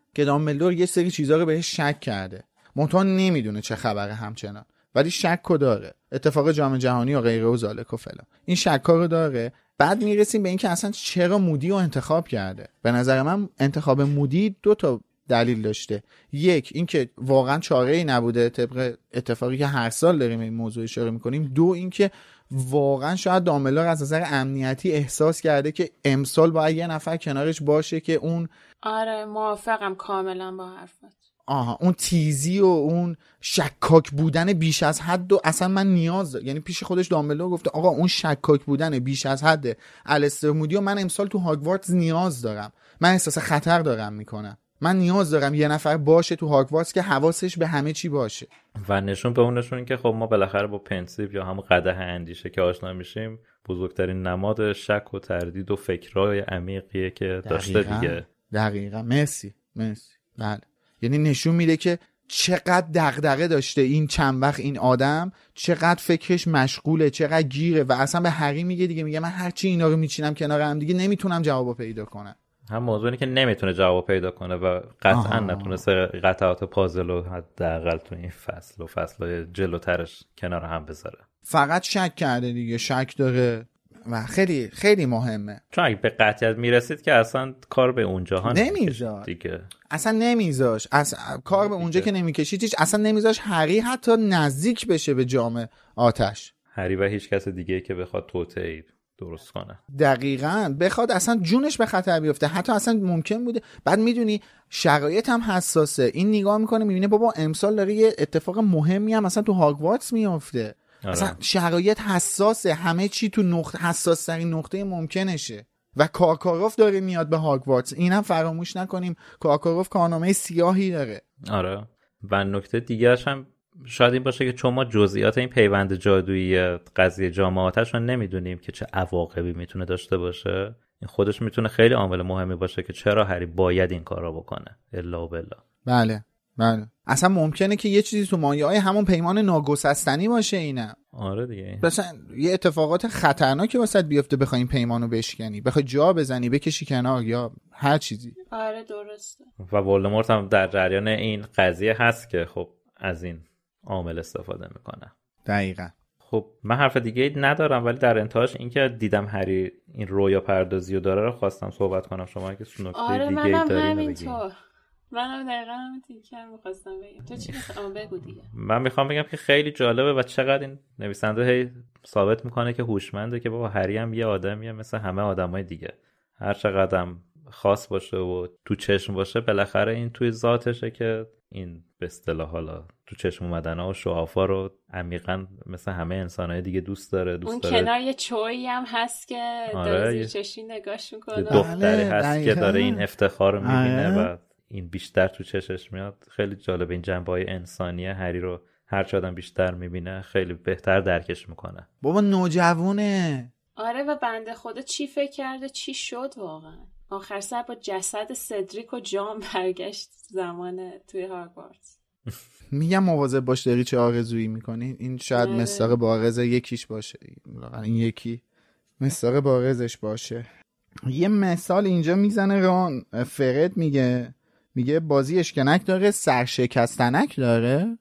که دامبلدور یه سری چیزا رو بهش شک کرده، منتها نمیدونه چه خبره همچنان، ولی شک رو داره، اتفاق جام جهانی و غیره و ذالک و فلان، این شک رو داره. بعد میرسیم به این که اصلا چرا مودی رو انتخاب کرده. به نظر من انتخاب مودی دو تا دلیل داشته. یک اینکه واقعا چاره‌ای نبوده طبق اتفاقی که هر سال داریم این موضوع اشاره میکنیم. دو اینکه واقعا شاید دامبلدور از نظر امنیتی احساس کرده که امسال باید یه نفر کنارش باشه که اون آره موافقم کاملا با حرفت. آها اون تیزی و اون شکاک بودن بیش از حد و اصلا من نیاز دارم. یعنی پیش خودش دامبلدور گفته آقا اون شکاک بودن بیش از حد الستر مودی و من امسال تو هاگوارتس نیاز دارم، من احساس خطر دارم میکنم، من نیاز دارم یه نفر باشه تو هاگوارتس که حواسش به همه چی باشه. و نشون به اون نشون که خب ما بالاخره با پنسیو یا هم قدح اندیشه که آشنا میشیم بزرگترین نماد شک و تردید و فکرای عمیقیه که داشته دیگه. دقیقاً. مرسی مرسی. بله یعنی نشون میده که چقدر دغدغه داشته این چند وقت این آدم، چقدر فکرش مشغوله، چقدر گیره و اصلا به هری میگه دیگه، میگه من هرچی اینا رو میچینم کنار هم دیگه نمیتونم جوابو پیدا کنم. هم موضوعی که نمیتونه جواب پیدا کنه و قطعا نتونسته قطعات پازل رو حداقل تو این فصل و فصل‌های جلوترش کنار هم بذاره. فقط شک کرده دیگه، شک داره و خیلی خیلی مهمه. چون اگه به قطعیت میرسید که اصلا کار به اونجاها نمیذاشت دیگه، اصلا نمیذاشت اصلا کار به اونجا که نمیکشید هیچ، اصلا نمیذاشت هری حتی نزدیک بشه به جام آتش. هری و هیچ کس دیگه که بخواد توطئه درست کنه، دقیقاً بخواد اصلا جونش به خطر بیفته، حتی اصلا ممکن بوده. بعد میدونی شرایط هم حساسه، این نگاه میکنه میبینه بابا امسال داره یه اتفاق مهمی هم مثلا تو هاگوارتس میفته. آره. اصلا شرایط حساسه، همه چی تو نقطه حساس ترین نقطه ممکنشه و کارکاروف داره میاد به هاگوارتس، اینم فراموش نکنیم کارکاروف کارنامه سیاهی داره. آره. و نکته دیگه‌اش هم شاید این باشه که چون ما جزئیات این پیوند جادویی قضیه جام آتش رو نمیدونیم که چه عواقبی میتونه داشته باشه، این خودش میتونه خیلی عامل مهمی باشه که چرا هری باید این کارا بکنه. الا و بلا. بله بله. اصلا ممکنه که یه چیزی تو مایه‌های همون پیمان ناگسستنی باشه اینم. آره دیگه. مثلا یه اتفاقات خطرناکی واسط بیفته بخوای این پیمانو بشکنی، بخوای جا بزنی، بکشی کنار یا هر چیزی. آره درسته. و ولدمورت هم در جریان این قضیه هست که خب از این عامل استفاده میکنه. دقیقاً. خب من حرف دیگه ندارم، ولی در انتهاش این که دیدم هری این رویا پردازی رو داره رو خواستم صحبت کنم. شما اگه نکته آره دیگه ای دارین آره منم همینطور. منم دقیقاً همین تیکر می‌خواستم بگم. تو چی می‌خوام بگو دیگه؟ من میخوام بگم که خیلی جالبه و چقدر این نویسنده هی ثابت میکنه که هوشمنده که بابا هری هم یه آدمیه مثل همه آدمای دیگه، هر چقدر خاص باشه و تو چشم باشه بالاخره این توی ذاتشه که این به اصطلاح حالا تو چشم اومدن‌ها و شعافا رو عمیقاً مثل همه انسان‌های دیگه دوست داره. دوست اون داره کنار یه چویی هم هست که آره داره زیر چشمی نگاش میکنه، دختری هست که داره این افتخار رو میبینه آره. و این بیشتر تو چشش میاد. خیلی جالب این جنبه‌های انسانی هری رو هر چه آدم بیشتر میبینه خیلی بهتر درکش میکنه. بابا نوجوونه. آره و بنده خدا چی فکر کرده چی شد واقعا. آخر سر با جسد سدریک و جام برگشت زمان توی هاگوارتس. میگم مواظب باش داری چه آرزویی میکنی. این شاید آره. مصداق بارز یکیش باشه، این یکی مصداق بارزش باشه. یه مثال اینجا میزنه ران، فرد میگه میگه بازی اشکنک داره، سرشکستنک داره.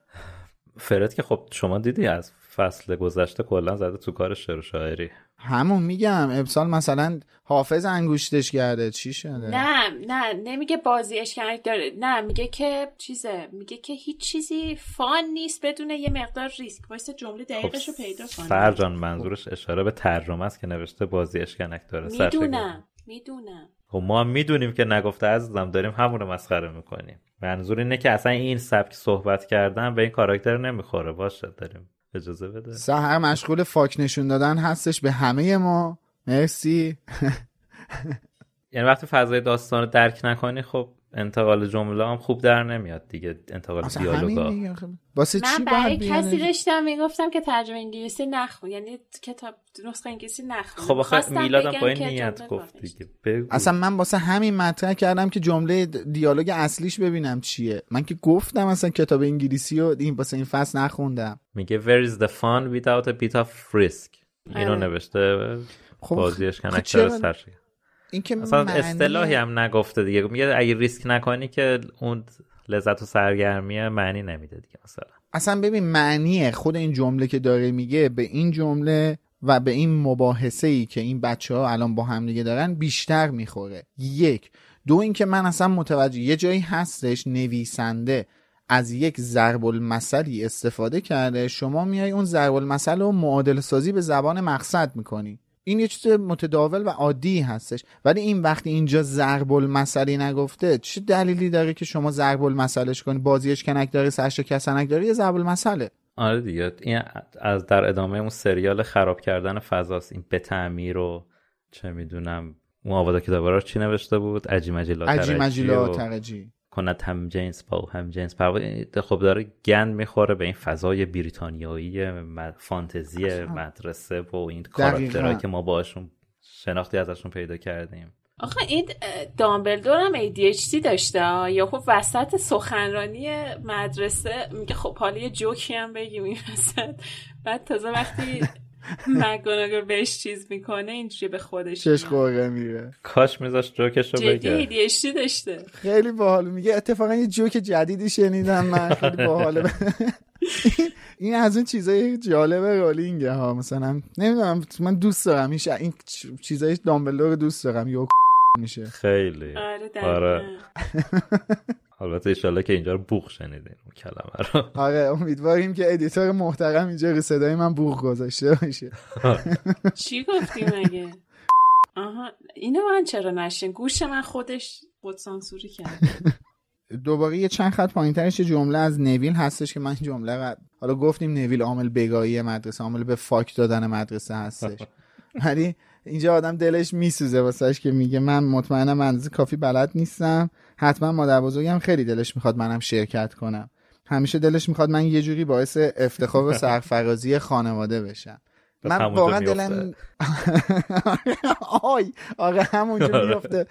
فرد که خب شما دیدی از فصل گذشته کلا زده تو کار شعر و شاعری. همون میگم امسال مثلا حافظ انگوشتش کرده چی شده؟ نه نه نمیگه بازی اشکنک داره، نه میگه که چیزه، میگه که هیچ چیزی فان نیست بدون یه مقدار ریسک. واسه جمله دقیقش رو پیدا کنه. سرجان منظورش اشاره به ترجمه است که نوشته بازی اشکنک داره. میدونم میدونم. خب ما هم میدونیم که نگفته عزیزم، داریم همون رو مسخره میکنیم. منظور اینه که اصلا این سبک صحبت کردن به این کاراکتر نمیخوره. باشه داریم اجازه بده. سحر مشغول فاک نشون دادن هستش به همه ما. مرسی. یعنی وقتی فضای داستان رو درک نکنی خب انتقال جمله هم خوب در نمیاد دیگه، انتقال دیالوگا. واسه من چی برای باید کسی داشتم میگفتم که ترجمه انگلیسی نخون، یعنی کتاب نسخه انگلیسی نخون. خب آخه میلادم با این نیت گفت دیگه. بگو. اصلا من واسه همین مطرح کردم که جمله دیالوگ اصلیش ببینم چیه. من که گفتم اصلا کتاب انگلیسی رو این واسه این فصل نخوندم. میگه where is the fun without a bit of risk. اینو نوشته. خب بازی اشکنک داره سرشه. این که مثلا معنی... اصطلاحی هم نگفته دیگه، میگه اگه ریسک نکنی که اون لذت و سرگرمی معنی نمیده دیگه. مثلا اصلا ببین معنی خود این جمله که داره میگه به این جمله و به این مباحثه‌ای که این بچه‌ها الان با هم دیگه دارن بیشتر میخوره. یک دو این که من اصلا متوجه یه جایی هستش نویسنده از یک ضرب المثلی استفاده کرده، شما میای اون ضرب المثل رو معادله سازی به زبان مقصد میکنی. این یه چیز متداول و عادی هستش، ولی این وقتی اینجا ضرب المثلی نگفته چه دلیلی داره که شما ضرب المثلش کنی؟ بازیش کنک داره، سرش کسنک داره، یه ضرب المثله. آره دیگه، این از در ادامه اون سریال خراب کردن فضاست. این به تعمیر رو چه میدونم اون آوادا که دوباره چی نوشته بود، عجی مجیلا عجی مجیلا ترجی کنت هم جنس با هم جنس پروا. خب داره گند میخوره به این فضای بریتانیایی فانتزی مدرسه و این کاراکترهایی که ما باشون شناختی ازشون پیدا کردیم. آخه این دامبلدور هم ای دی اچ دی داشته یا خب وسط سخنرانی مدرسه میگه خب حالا یه جوکی هم بگیم این وسط، بعد تازه وقتی مگوناگل بهش چیز میکنه اینجوری به خودش چش قوقه میره. کاش میذاش جوکشو بگه. جدی ای دی اچ دی داشته. خیلی باحال. میگه اتفاقا یه جوک جدیدی شنیدم من، خیلی باحاله. این از اون چیزای جالب رولینگه ها. مثلا نمیدونم من دوست دارم این این چیزای دامبلدور دوست دارم. یو میشه خیلی. آره آره. البته انشالله که اینجا رو بوق شنیدین اون کلمه رو. آره امیدواریم که ادیتور محترم اینجا رو صدای من بوق گذاشته باشه. چی گفتی مگه؟ آها اینو من چرا نشین؟ گوش من خودش بود سانسوری کرد. دوباره یه چند خط پایین‌ترش جمله از نویل هستش که من جمله رو حالا گفتیم نویل عامل بگاهی مدرسه، عامل به فاک دادن مدرسه هستش، ولی اینجا آدم دلش میسوزه واسهش که میگه من مطمئنم من اندازه کافی بلد نیستم، حتما مادر بزرگم خیلی دلش میخواد منم شرکت کنم، همیشه دلش میخواد من یه جوری باعث افتخار و سرفرازی خانواده بشم. من واقعا دلم آی آره همونجا میفته.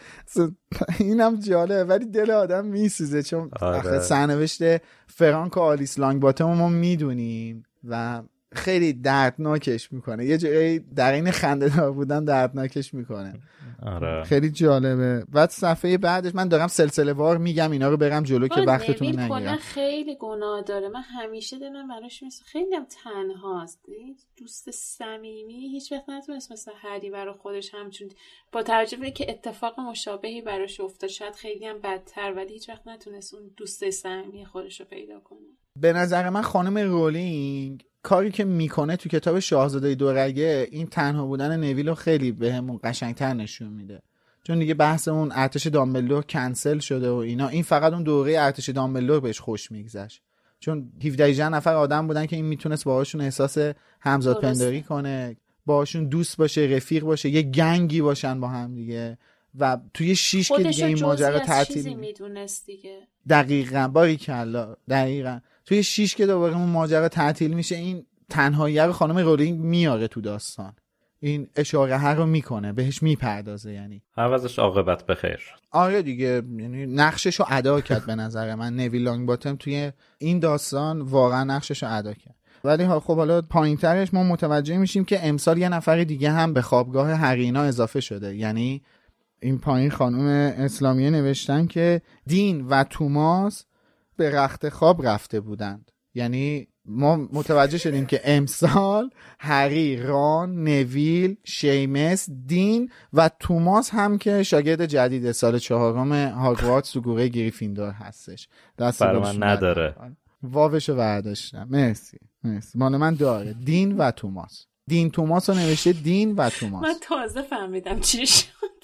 اینم جالبه ولی دل آدم میسوزه چون آخه سرنوشت فرانک و آلیس لانگ باتم ما میدونیم و خیلی دردناکش میکنه، یه جایی در این خنده دار بودن دردناکش میکنه. آره خیلی جالبه. بعد صفحه بعدش من دارم سلسله وار میگم اینا رو برم جلو که وقتتون نگیرم. خیلی گناه داره، من همیشه دلم براش میسه، خیلی هم تنهاست، دوست صمیمی هیچ وقت نتونست مثل هری برای خودش همچون با توجه به که اتفاق مشابهی براش افتاد شاید خیلی هم بدتر، ولی هیچ وقت نتونست اون دوست صمیمی خودش رو پیدا کنه. به نظر من خانم رولینگ کاری که میکنه تو کتاب شاهزاده دورگه این تنها بودن نویل رو خیلی بهمون قشنگتر نشون میده، چون دیگه بحث اون ارتش دامبلدور کنسل شده و اینا، این فقط اون دوره ارتش دامبلدور بهش خوش میگذشت چون هفده نفر آدم بودن که این میتونست باهاشون احساس همزاد پنداری کنه، باهاشون دوست باشه، رفیق باشه، یه گنگی باشن با هم دیگه و توی شیش که دیگه این ماجرا تعطیل میدونست دیگه. دقیقاً باریکلا دقیقاً توی شیش که دوباره اون ماجرا تعطیل میشه این تنهایی رو خانم رولینگ میاره تو داستان، این اشاره ها رو میکنه بهش میپردازه، یعنی عوضش عاقبت بخیر. آره دیگه یعنی نقشش رو ادا کرد به نظر من نویل لانگ باتم توی این داستان واقعا نقشش رو ادا کرد. ولی خب حالا پایینترش ما متوجه میشیم که امسال یه نفر دیگه هم به خوابگاه هرینا اضافه شده، یعنی این پایین خانم اسلامیه نوشتن که دین و توماس به رخت خواب رفته بودند، یعنی ما متوجه شدیم که امسال هری، ران، نویل، شیمس، دین و توماس هم که شاگرد جدید سال چهارم هاگوارتس تو گروه گریفیندور هستش. دست برای من نداره، واوشو برداشتم. مرسی مرسی مال من داره. دین و توماس، دین توماس رو نوشته دین و توماس. من تازه فهمیدم چی شد.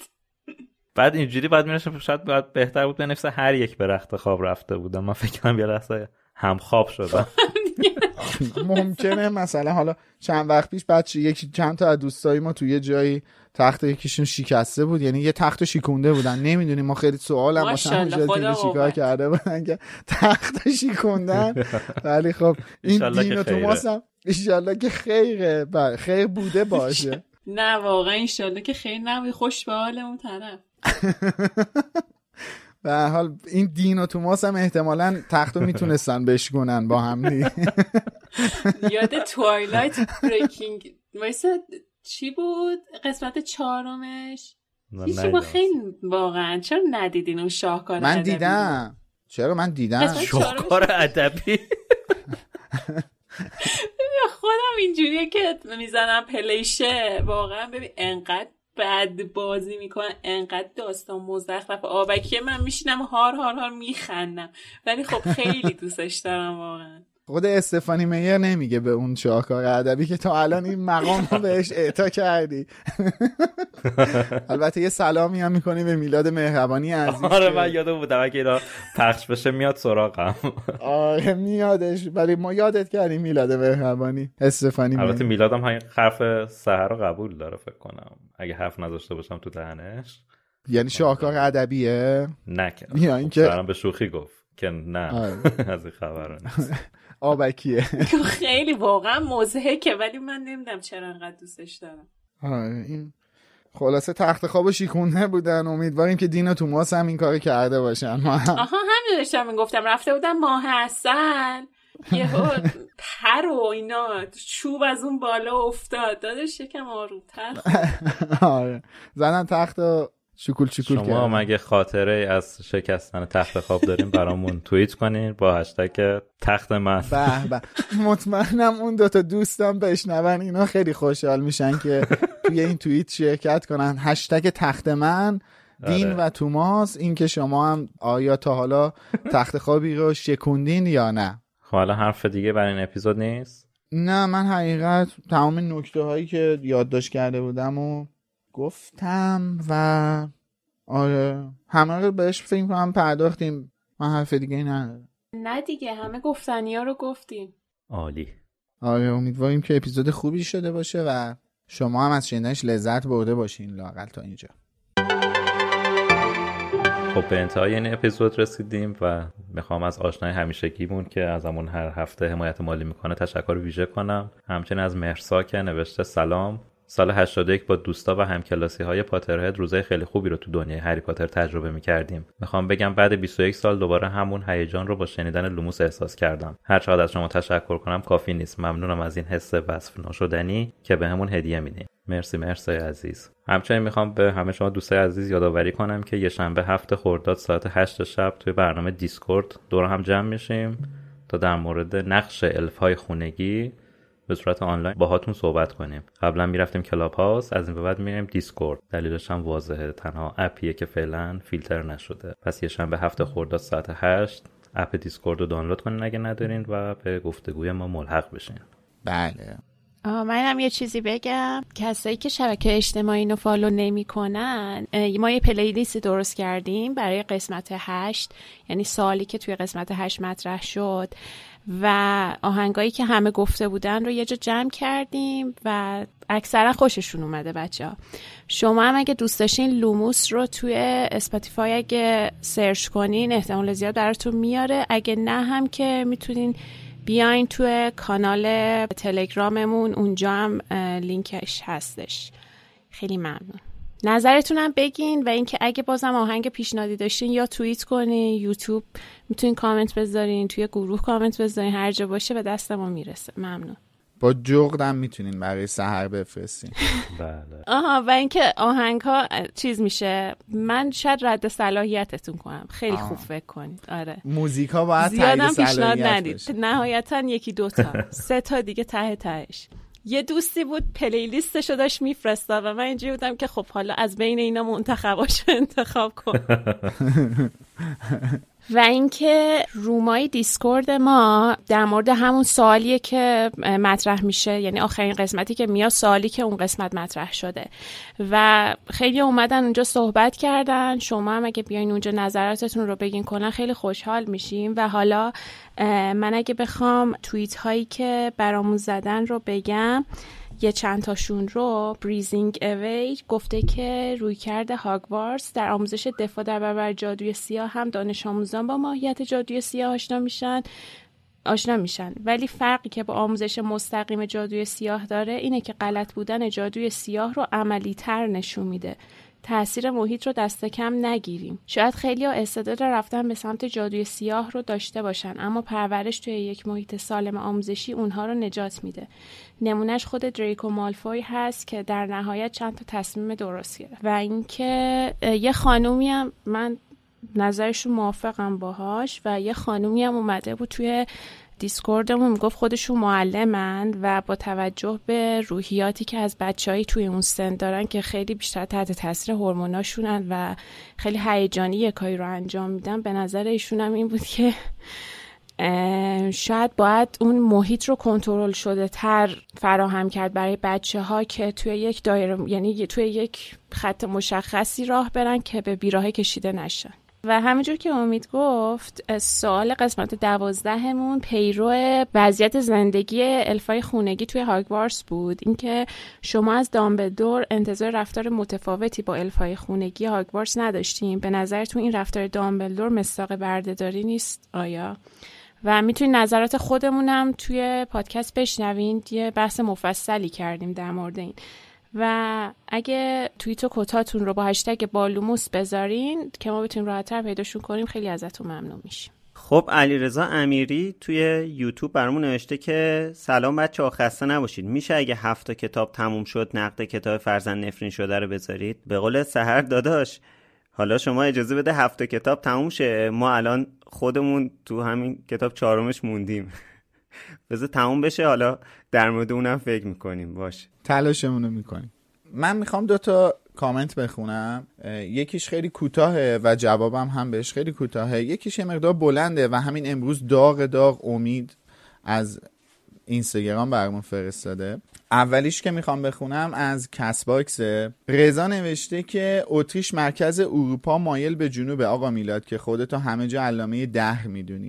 بعد اینجوری بعد میرسه شاید باید بهتر بود بنویسه هر یک به رخت خواب رفته بودم. من فکر کنم یه لحظه هم خواب شدم. ممکنه مثلا حالا چند وقت پیش بچه یکی چند تا از دوستای ما توی یه جایی تخت یکیشون شکسته بود، یعنی یه تخت شکونده بودن، نمیدونیم ما خیلی سوال هم واسه همون چیکار کرده بودن که تخت شکوندن. ولی خب این دین و توماس هم ان شاءالله که خیره، خیر بوده باشه. نه واقعا ان شاءالله که خیر نبود، خوش به حال اون طرف. به هر حال این دین و توماس هم احتمالاً تختو میتونستن بشکنن با هم دیگه. یاد توایلایت بریکینگ وایسه چی بود قسمت چهارمش؟ هیچی با خیلی واقعا چرا ندیدین اون شاهکار من ادبی؟ دیدم. چرا من دیدم شاهکار ادبی. خودم اینجوریه که میزنم پلیشه واقعا ببین انقدر بد بازی میکنن، انقدر داستان مزخرف آبکی من میشینم هار هار هار میخندم، ولی خب خیلی دوستش دارم واقعا. خود استفانی میر نمیگه به اون شاهکار ادبی که تا الان این مقام رو بهش اعطا کردی. البته یه سلامی هم میکنی به میلاد مهربانی عزیز. آره من یادم بودم اگه اینا پخش بشه میاد سراغم. آره میادش، ولی ما یادت کردیم میلاد مهربانی استفانی میر. البته میلادم همین حرف سحر رو قبول داره فکر کنم اگه حرف نذاشته باشم تو دهنش. یعنی شاهکار ادبیه؟ نه که یا اینکه سرم به شوخی گفت که نه. از این خبر نیست. آبکیه. خیلی واقعا مضحکه ولی من نمیدونم چرا انقدر دوستش دارم. آره این خلاصه تخت خوابو شیکونده بودن. امیدواریم که دینا توماس هم این کارو کرده باشن. ما هم. آها همین داشتم میگفتم رفته بودن ماه عسل یهو پر و اینا چوب از اون بالا افتاد دادش یکم آروم‌تر. آره زدن تخت و شکول شکول کردن. شما مگه خاطره از شکستن تخت خواب دارین برامون توییت کنین با هشتگ تخت من. به به مطمئنم اون دوتا دوستم بشنون اینا خیلی خوشحال میشن که توی این توییت شرکت کنن. هشتگ تخت من دین و توماس. این که شما هم آیا تا حالا تخت خوابی رو شکوندین یا نه؟ خب حالا حرف دیگه برای این اپیزود نیست؟ نه من حقیقت تمام نکته هایی که یادداشت کرده بودم و گفتم و آره همه رو بهش فکر کنم پرداختیم. من حرف دیگه ندارم. نه دیگه همه گفتنی ها رو گفتیم. عالی. آره امیدواریم که اپیزود خوبی شده باشه و شما هم از شنیدنش لذت برده باشین لااقل تا اینجا. خب به انتهای این اپیزود رسیدیم و میخوام از آشنای همیشگیمون که ازمون هر هفته حمایت مالی میکنه تشکر ویژه کنم. همچنین از مهرسا که نوشته سلام، سال هشتاد و یک با دوستا و همکلاسی‌های پاترهد روزای خیلی خوبی رو تو دنیای هری پاتر تجربه می‌کردیم. میخوام بگم بعد بیست و یک سال دوباره همون هیجان رو با شنیدن لوموس احساس کردم. هر چقدر از شما تشکر کنم کافی نیست. ممنونم از این حس وصف ناشدنی که بهمون هدیه میدین. مرسی مرسی عزیز. همچنین میخوام به همه شما دوستای عزیز یادآوری کنم که یه شنبه هفت خرداد ساعت هشت شب توی برنامه دیسکورد دور هم جمع میشیم تا در مورد نقش الف‌های خونگی به صورت آنلاین باهاتون صحبت کنیم. قبلا میرفتیم کلاب هاوس، از این به بعد میریم دیسکورد. دلیلش هم واضحه، تنها اپیه که فعلا فیلتر نشده. پس یه شنبه هفت خرداد ساعت هشت اپ دیسکورد رو دانلود کنین اگه ندارین و به گفتگوی ما ملحق بشین. بله. آه منم یه چیزی بگم. کسایی که شبکه اجتماعی اینو فالو نمی کنن، ما یه پلیلیست درست کردیم برای قسمت هشت، یعنی سالی که توی قسمت هشت مطرح شد و آهنگایی که همه گفته بودن رو یه جا جمع کردیم و اکثرا خوششون اومده بچه ها. شما هم اگه دوست داشتین لوموس رو توی اسپاتیفای اگه سرچ کنین احتمال زیاد براتون میاره. اگه نه هم که میتونین بیاین توی کانال تلگراممون، اونجا هم لینکش هستش. خیلی ممنون. نظرتونم بگین و اینکه اگه بازم آهنگ پیشنهادی داشتین یا توییت کنین، یوتیوب میتونین کامنت بذارین، توی گروه کامنت بذارین، هر جا باشه به دست ما میرسه. ممنون. با جغدم میتونین برای سحر بفرستین. بله. آها و اینکه آهنگ ها چیز میشه، من شاید رد صلاحیتتون کنم. خیلی خوب فکر کنید. آره. موزیک ها باید زیادم پیشنهاد ندید. نهایتا یکی دوتا سه تا دیگه ته تهش. یه دوستی بود پلیلیستشو داشت میفرستاد و من اینجوری بودم که خب حالا از بین اینا منتخباشو انتخاب کن. و اینکه رومای دیسکورد ما در مورد همون سوالیه که مطرح میشه، یعنی آخرین قسمتی که میاد سوالی که اون قسمت مطرح شده و خیلی اومدن اونجا صحبت کردن. شما هم اگه بیاین اونجا نظراتتون رو بگین کنن خیلی خوشحال میشیم. و حالا من اگه بخوام توییت هایی که برامون زدن رو بگم، یه چند تاشون رو بریزینگ اوی گفته که رویکرد هاگوارتس در آموزش دفاع در برابر جادوی سیاه هم دانش آموزان با ماهیت جادوی سیاه آشنا میشن آشنا میشن ولی فرقی که با آموزش مستقیم جادوی سیاه داره اینه که غلط بودن جادوی سیاه رو عملی تر نشون میده. تأثیر محیط رو دست کم نگیریم. شاید خیلی‌ها استعداد رفتن به سمت جادوی سیاه رو داشته باشن، اما پرورش توی یک محیط سالم آموزشی اونها رو نجات میده. نمونهش خود دریکو مالفوی هست که در نهایت چند تا تصمیم درست گرفت. و اینکه یه خانومی هم من نظرشون موافقم باهاش و یه خانومی هم اومده بود توی دیسکوردمون میگفت خودشون معلمن و با توجه به روحیاتی که از بچه‌ای توی اون سن دارن که خیلی بیشتر تحت تاثیر هورموناشونن و خیلی هیجانی یه کاری رو انجام میدن، به نظر ایشون هم این بود که شاید باید اون محیط رو کنترل شده تر فراهم کرد برای بچه ها که توی یک دایره، یعنی توی یک خط مشخصی راه برن که به بیراهه کشیده نشن. و همینجور که امید گفت، سوال قسمت دوازدهمون پیرو وضعیت زندگی الفای خونگی توی هاگوارتس بود. اینکه شما از دامبلدور انتظار رفتار متفاوتی با الفای خونگی هاگوارتس نداشتیم. به نظرتون این رفتار دامبلدور مصداق بردهداری نیست آیا؟ و میتونید نظرات خودمونم توی پادکست بشنوین، یه بحث مفصلی کردیم در مورد این. و اگه توییت و کتاتون رو با هشتگ بالوموس بذارین که ما بتونیم راحت‌تر پیداشون کنیم، خیلی ازتون ممنون میشیم. خب علیرضا امیری توی یوتیوب برامون نوشته که سلام بچه‌ها، خسته نباشید. میشه اگه هفت تا کتاب تموم شد نقد کتاب فرزند نفرین شده رو بذارید؟ به قول سحر داداش، حالا شما اجازه بده هفت تا کتاب تموم شه، ما الان خودمون تو همین کتاب چهارمش موندیم. بذار تموم بشه، حالا در مورد اونم فکر میکنیم. باشه، تلاشمونو میکنیم. من میخوام دو تا کامنت بخونم. یکیش خیلی کوتاهه و جوابم هم بهش خیلی کوتاهه، یکیش یه مقدار بلنده و همین امروز داغ داغ امید از اینستاگرام برامون فرستاده. اولیش که میخوام بخونم از کس باکس. رضا نوشته که اتریش مرکز اروپا مایل به جنوب آقا میلاد که خودتو همه جا علامه دهر میدونی.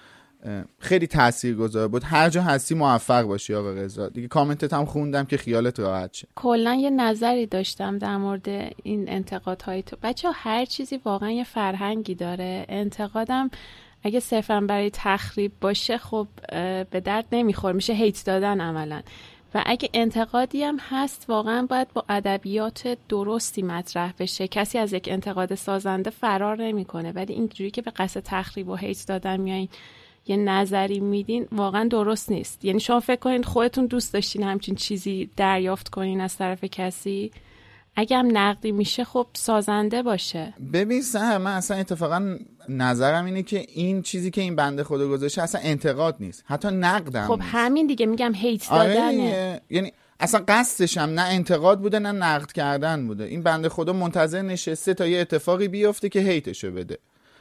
خیلی تاثیرگذار بود. هر جا هستی موفق باشی آقا رضا. دیگه کامنتت هم خوندم که خیالت راحت شه. کلا یه نظری داشتم در مورد این انتقادهای تو. بچه‌ها هر چیزی واقعا یه فرهنگی داره. انتقادم اگه صرفا برای تخریب باشه خب به درد نمیخوره، میشه هیت دادن عملا. و اگه انتقادی هم هست واقعا باید با ادبیات درستی مطرح بشه. کسی از یک انتقاد سازنده فرار نمیکنه، ولی اینجوری که به قصد تخریب و هیت دادن میایین یه نظری میدین واقعا درست نیست. یعنی شما فکر کنین خودتون دوست داشتین همچین چیزی دریافت کنین از طرف کسی، اگه هم نقدی میشه خب سازنده باشه. ببین سهر، من اصلا اتفاقا نظرم اینه که این چیزی که این بنده خدا گذاشته اصلا انتقاد نیست، حتی نقدم خب نیست. همین دیگه میگم هیت دادنه. آره، یعنی اصلا قصدش هم نه انتقاد بوده نه نقد کردن بوده. این بنده خدا منتظر نشسته تا یه اتفاقی بیفته که هیتشو بده.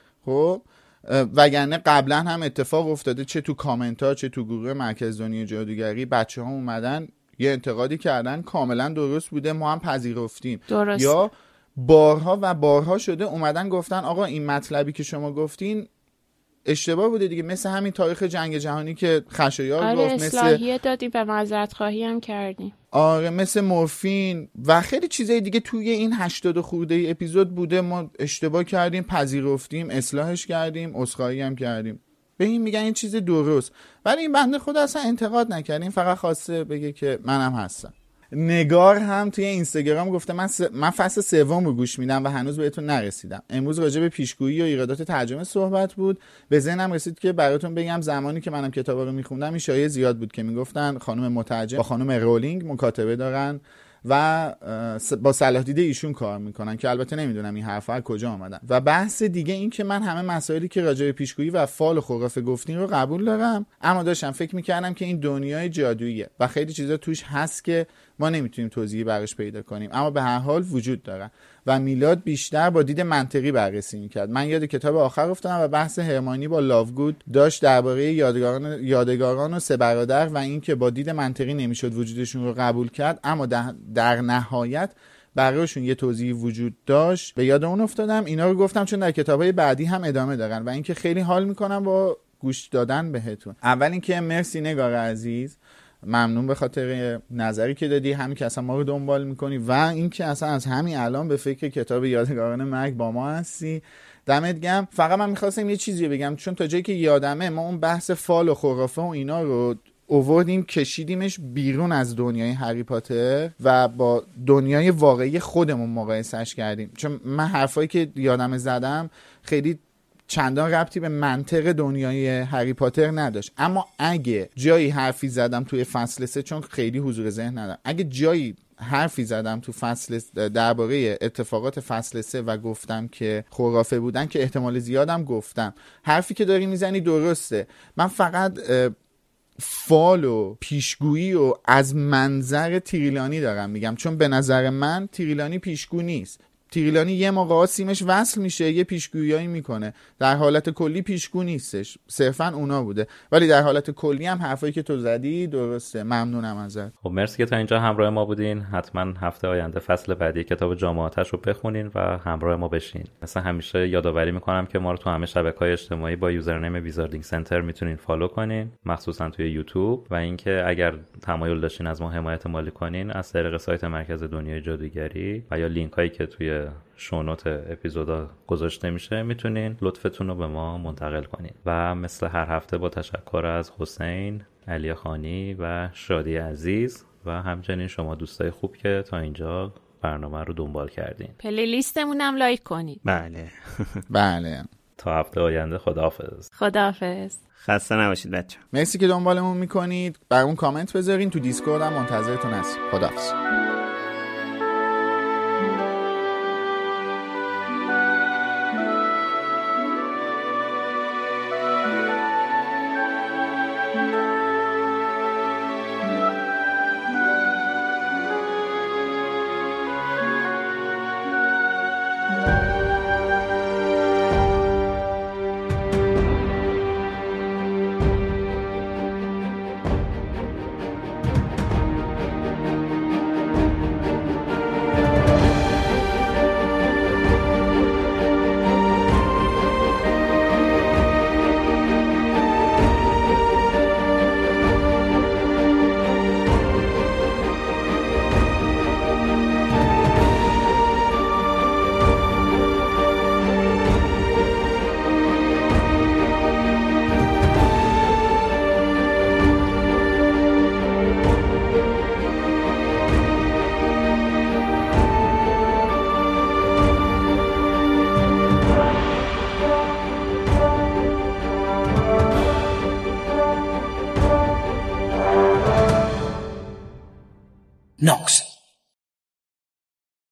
خب وگرنه قبلا هم اتفاق افتاده، چه تو کامنت ها چه تو گروه مرکز دنیای جادوگری، بچه ها اومدن یه انتقادی کردن کاملا درست بوده، ما هم پذیرفتیم. درست. یا بارها و بارها شده اومدن گفتن آقا این مطلبی که شما گفتین اشتباه بوده دیگه، مثل همین تاریخ جنگ جهانی که خشایار آره گفت، مثل اصلاحیه دادیم و معذرت خواهی هم کردیم. آره مثل مورفین و خیلی چیزای دیگه توی این هشتاد خورده اپیزود بوده، ما اشتباه کردیم، پذیرفتیم، اصلاحش کردیم، عذرخواهی هم کردیم. به این میگن این چیز درست، ولی این بنده خدا اصلا انتقاد نکرد، این فقط خواسته بگه که منم هستم. نگار هم توی اینستاگرام گفته من س... من فصل سوم رو گوش میدم و هنوز بهتون نرسیدم. امروز راجع به پیشگویی و ایرادات ترجمه صحبت بود، به ذهنم رسید که براتون بگم زمانی که منم کتابا رو میخوندم این شایعه زیاد بود که میگفتن خانم مترجم با خانم رولینگ مکاتبه دارن و با صلاح دید ایشون کار میکنن، که البته نمیدونم این حرفا کجا آمدن. و بحث دیگه این که من همه مسائلی که راجع به پیشگویی و فال و خرافه گفتین رو قبول دارم، اما داشتم فکر میکردم که این دنیای جادوییه و خیلی چیزا توش هست که ما نمیتونیم توضیحی براش پیدا کنیم، اما به هر حال وجود دارن و میلاد بیشتر با دید منطقی بررسی میکرد. من یاد کتاب آخر افتادم و بحث هرمانی با لاوگود داشت درباره یادگاران یادگاران و سه برادر و اینکه با دید منطقی نمیشد وجودشون رو قبول کرد، اما در نهایت برایشون یه توضیحی وجود داشت. به یاد اون افتادم. اینا رو گفتم چون در کتابای بعدی هم ادامه دارن و اینکه خیلی حال میکنم با گوش دادن بهتون. اول اینکه مرسی نگار عزیز، ممنون به خاطر نظری که دادی، همین که اصلا ما رو دنبال میکنی و این که اصلا از همین الان به فکر کتاب یادگاران مرگ با ما هستی. دمت گرم. فقط من میخواستم یه چیزی بگم، چون تا جایی که یادمه ما اون بحث فال و خرافه و اینا رو اووردیم کشیدیمش بیرون از دنیای هری پاتر و با دنیای واقعی خودمون مقایسهش کردیم. چون من حرفایی که یادم زدم خیلی چندان ربطی به منطق دنیای هری پاتر نداشت، اما اگه جایی حرفی زدم توی فصل سه، چون خیلی حضور ذهن ندارم، اگه جایی حرفی زدم تو فصل درباره اتفاقات فصل سه و گفتم که خرافه بودن، که احتمال زیادم گفتم. حرفی که داری میزنی درسته، من فقط فال و پیشگویی و از منظر تیریلانی دارم میگم، چون به نظر من تیریلانی پیشگو نیست. تیریلانی یه موقع سیمش وصل میشه، یه پیشگویی میکنه، در حالت کلی پیشگو نیستش، صرفا اونا بوده. ولی در حالت کلی هم حرفایی که تو زدی درسته. ممنونم ازت. خب مرسی که تا اینجا همراه ما بودین. حتما هفته آینده فصل بعدی کتاب جام آتش رو بخونین و همراه ما بشین. مثلا همیشه یادآوری میکنم که ما رو تو همه شبکه‌های اجتماعی با یوزرنیم ویزاردینگ سنتر میتونین فالو کنین، مخصوصا توی یوتیوب، و اینکه اگر تمایل داشتین از ما حمایت مالی کنین از طریق سایت مرکز دنیای جادوگری و یا لینک هایی که توی شونوت اپیزودا گذاشته میشه میتونین لطفتون رو به ما منتقل کنین. و مثل هر هفته با تشکر از حسین، علی خانی و شادی عزیز و همچنین شما دوستای خوب که تا اینجا برنامه رو دنبال کردین. پلی لیستمون هم لایک کنین. بله بله. تا هفته آینده خداحافظ. خداحافظ. خسته نباشید بچه. مرسی که دنبالمون میکنید. برامون کامنت بذارین، تو دیسکورد هم منتظرتون هستیم. خداحافظ. Nox.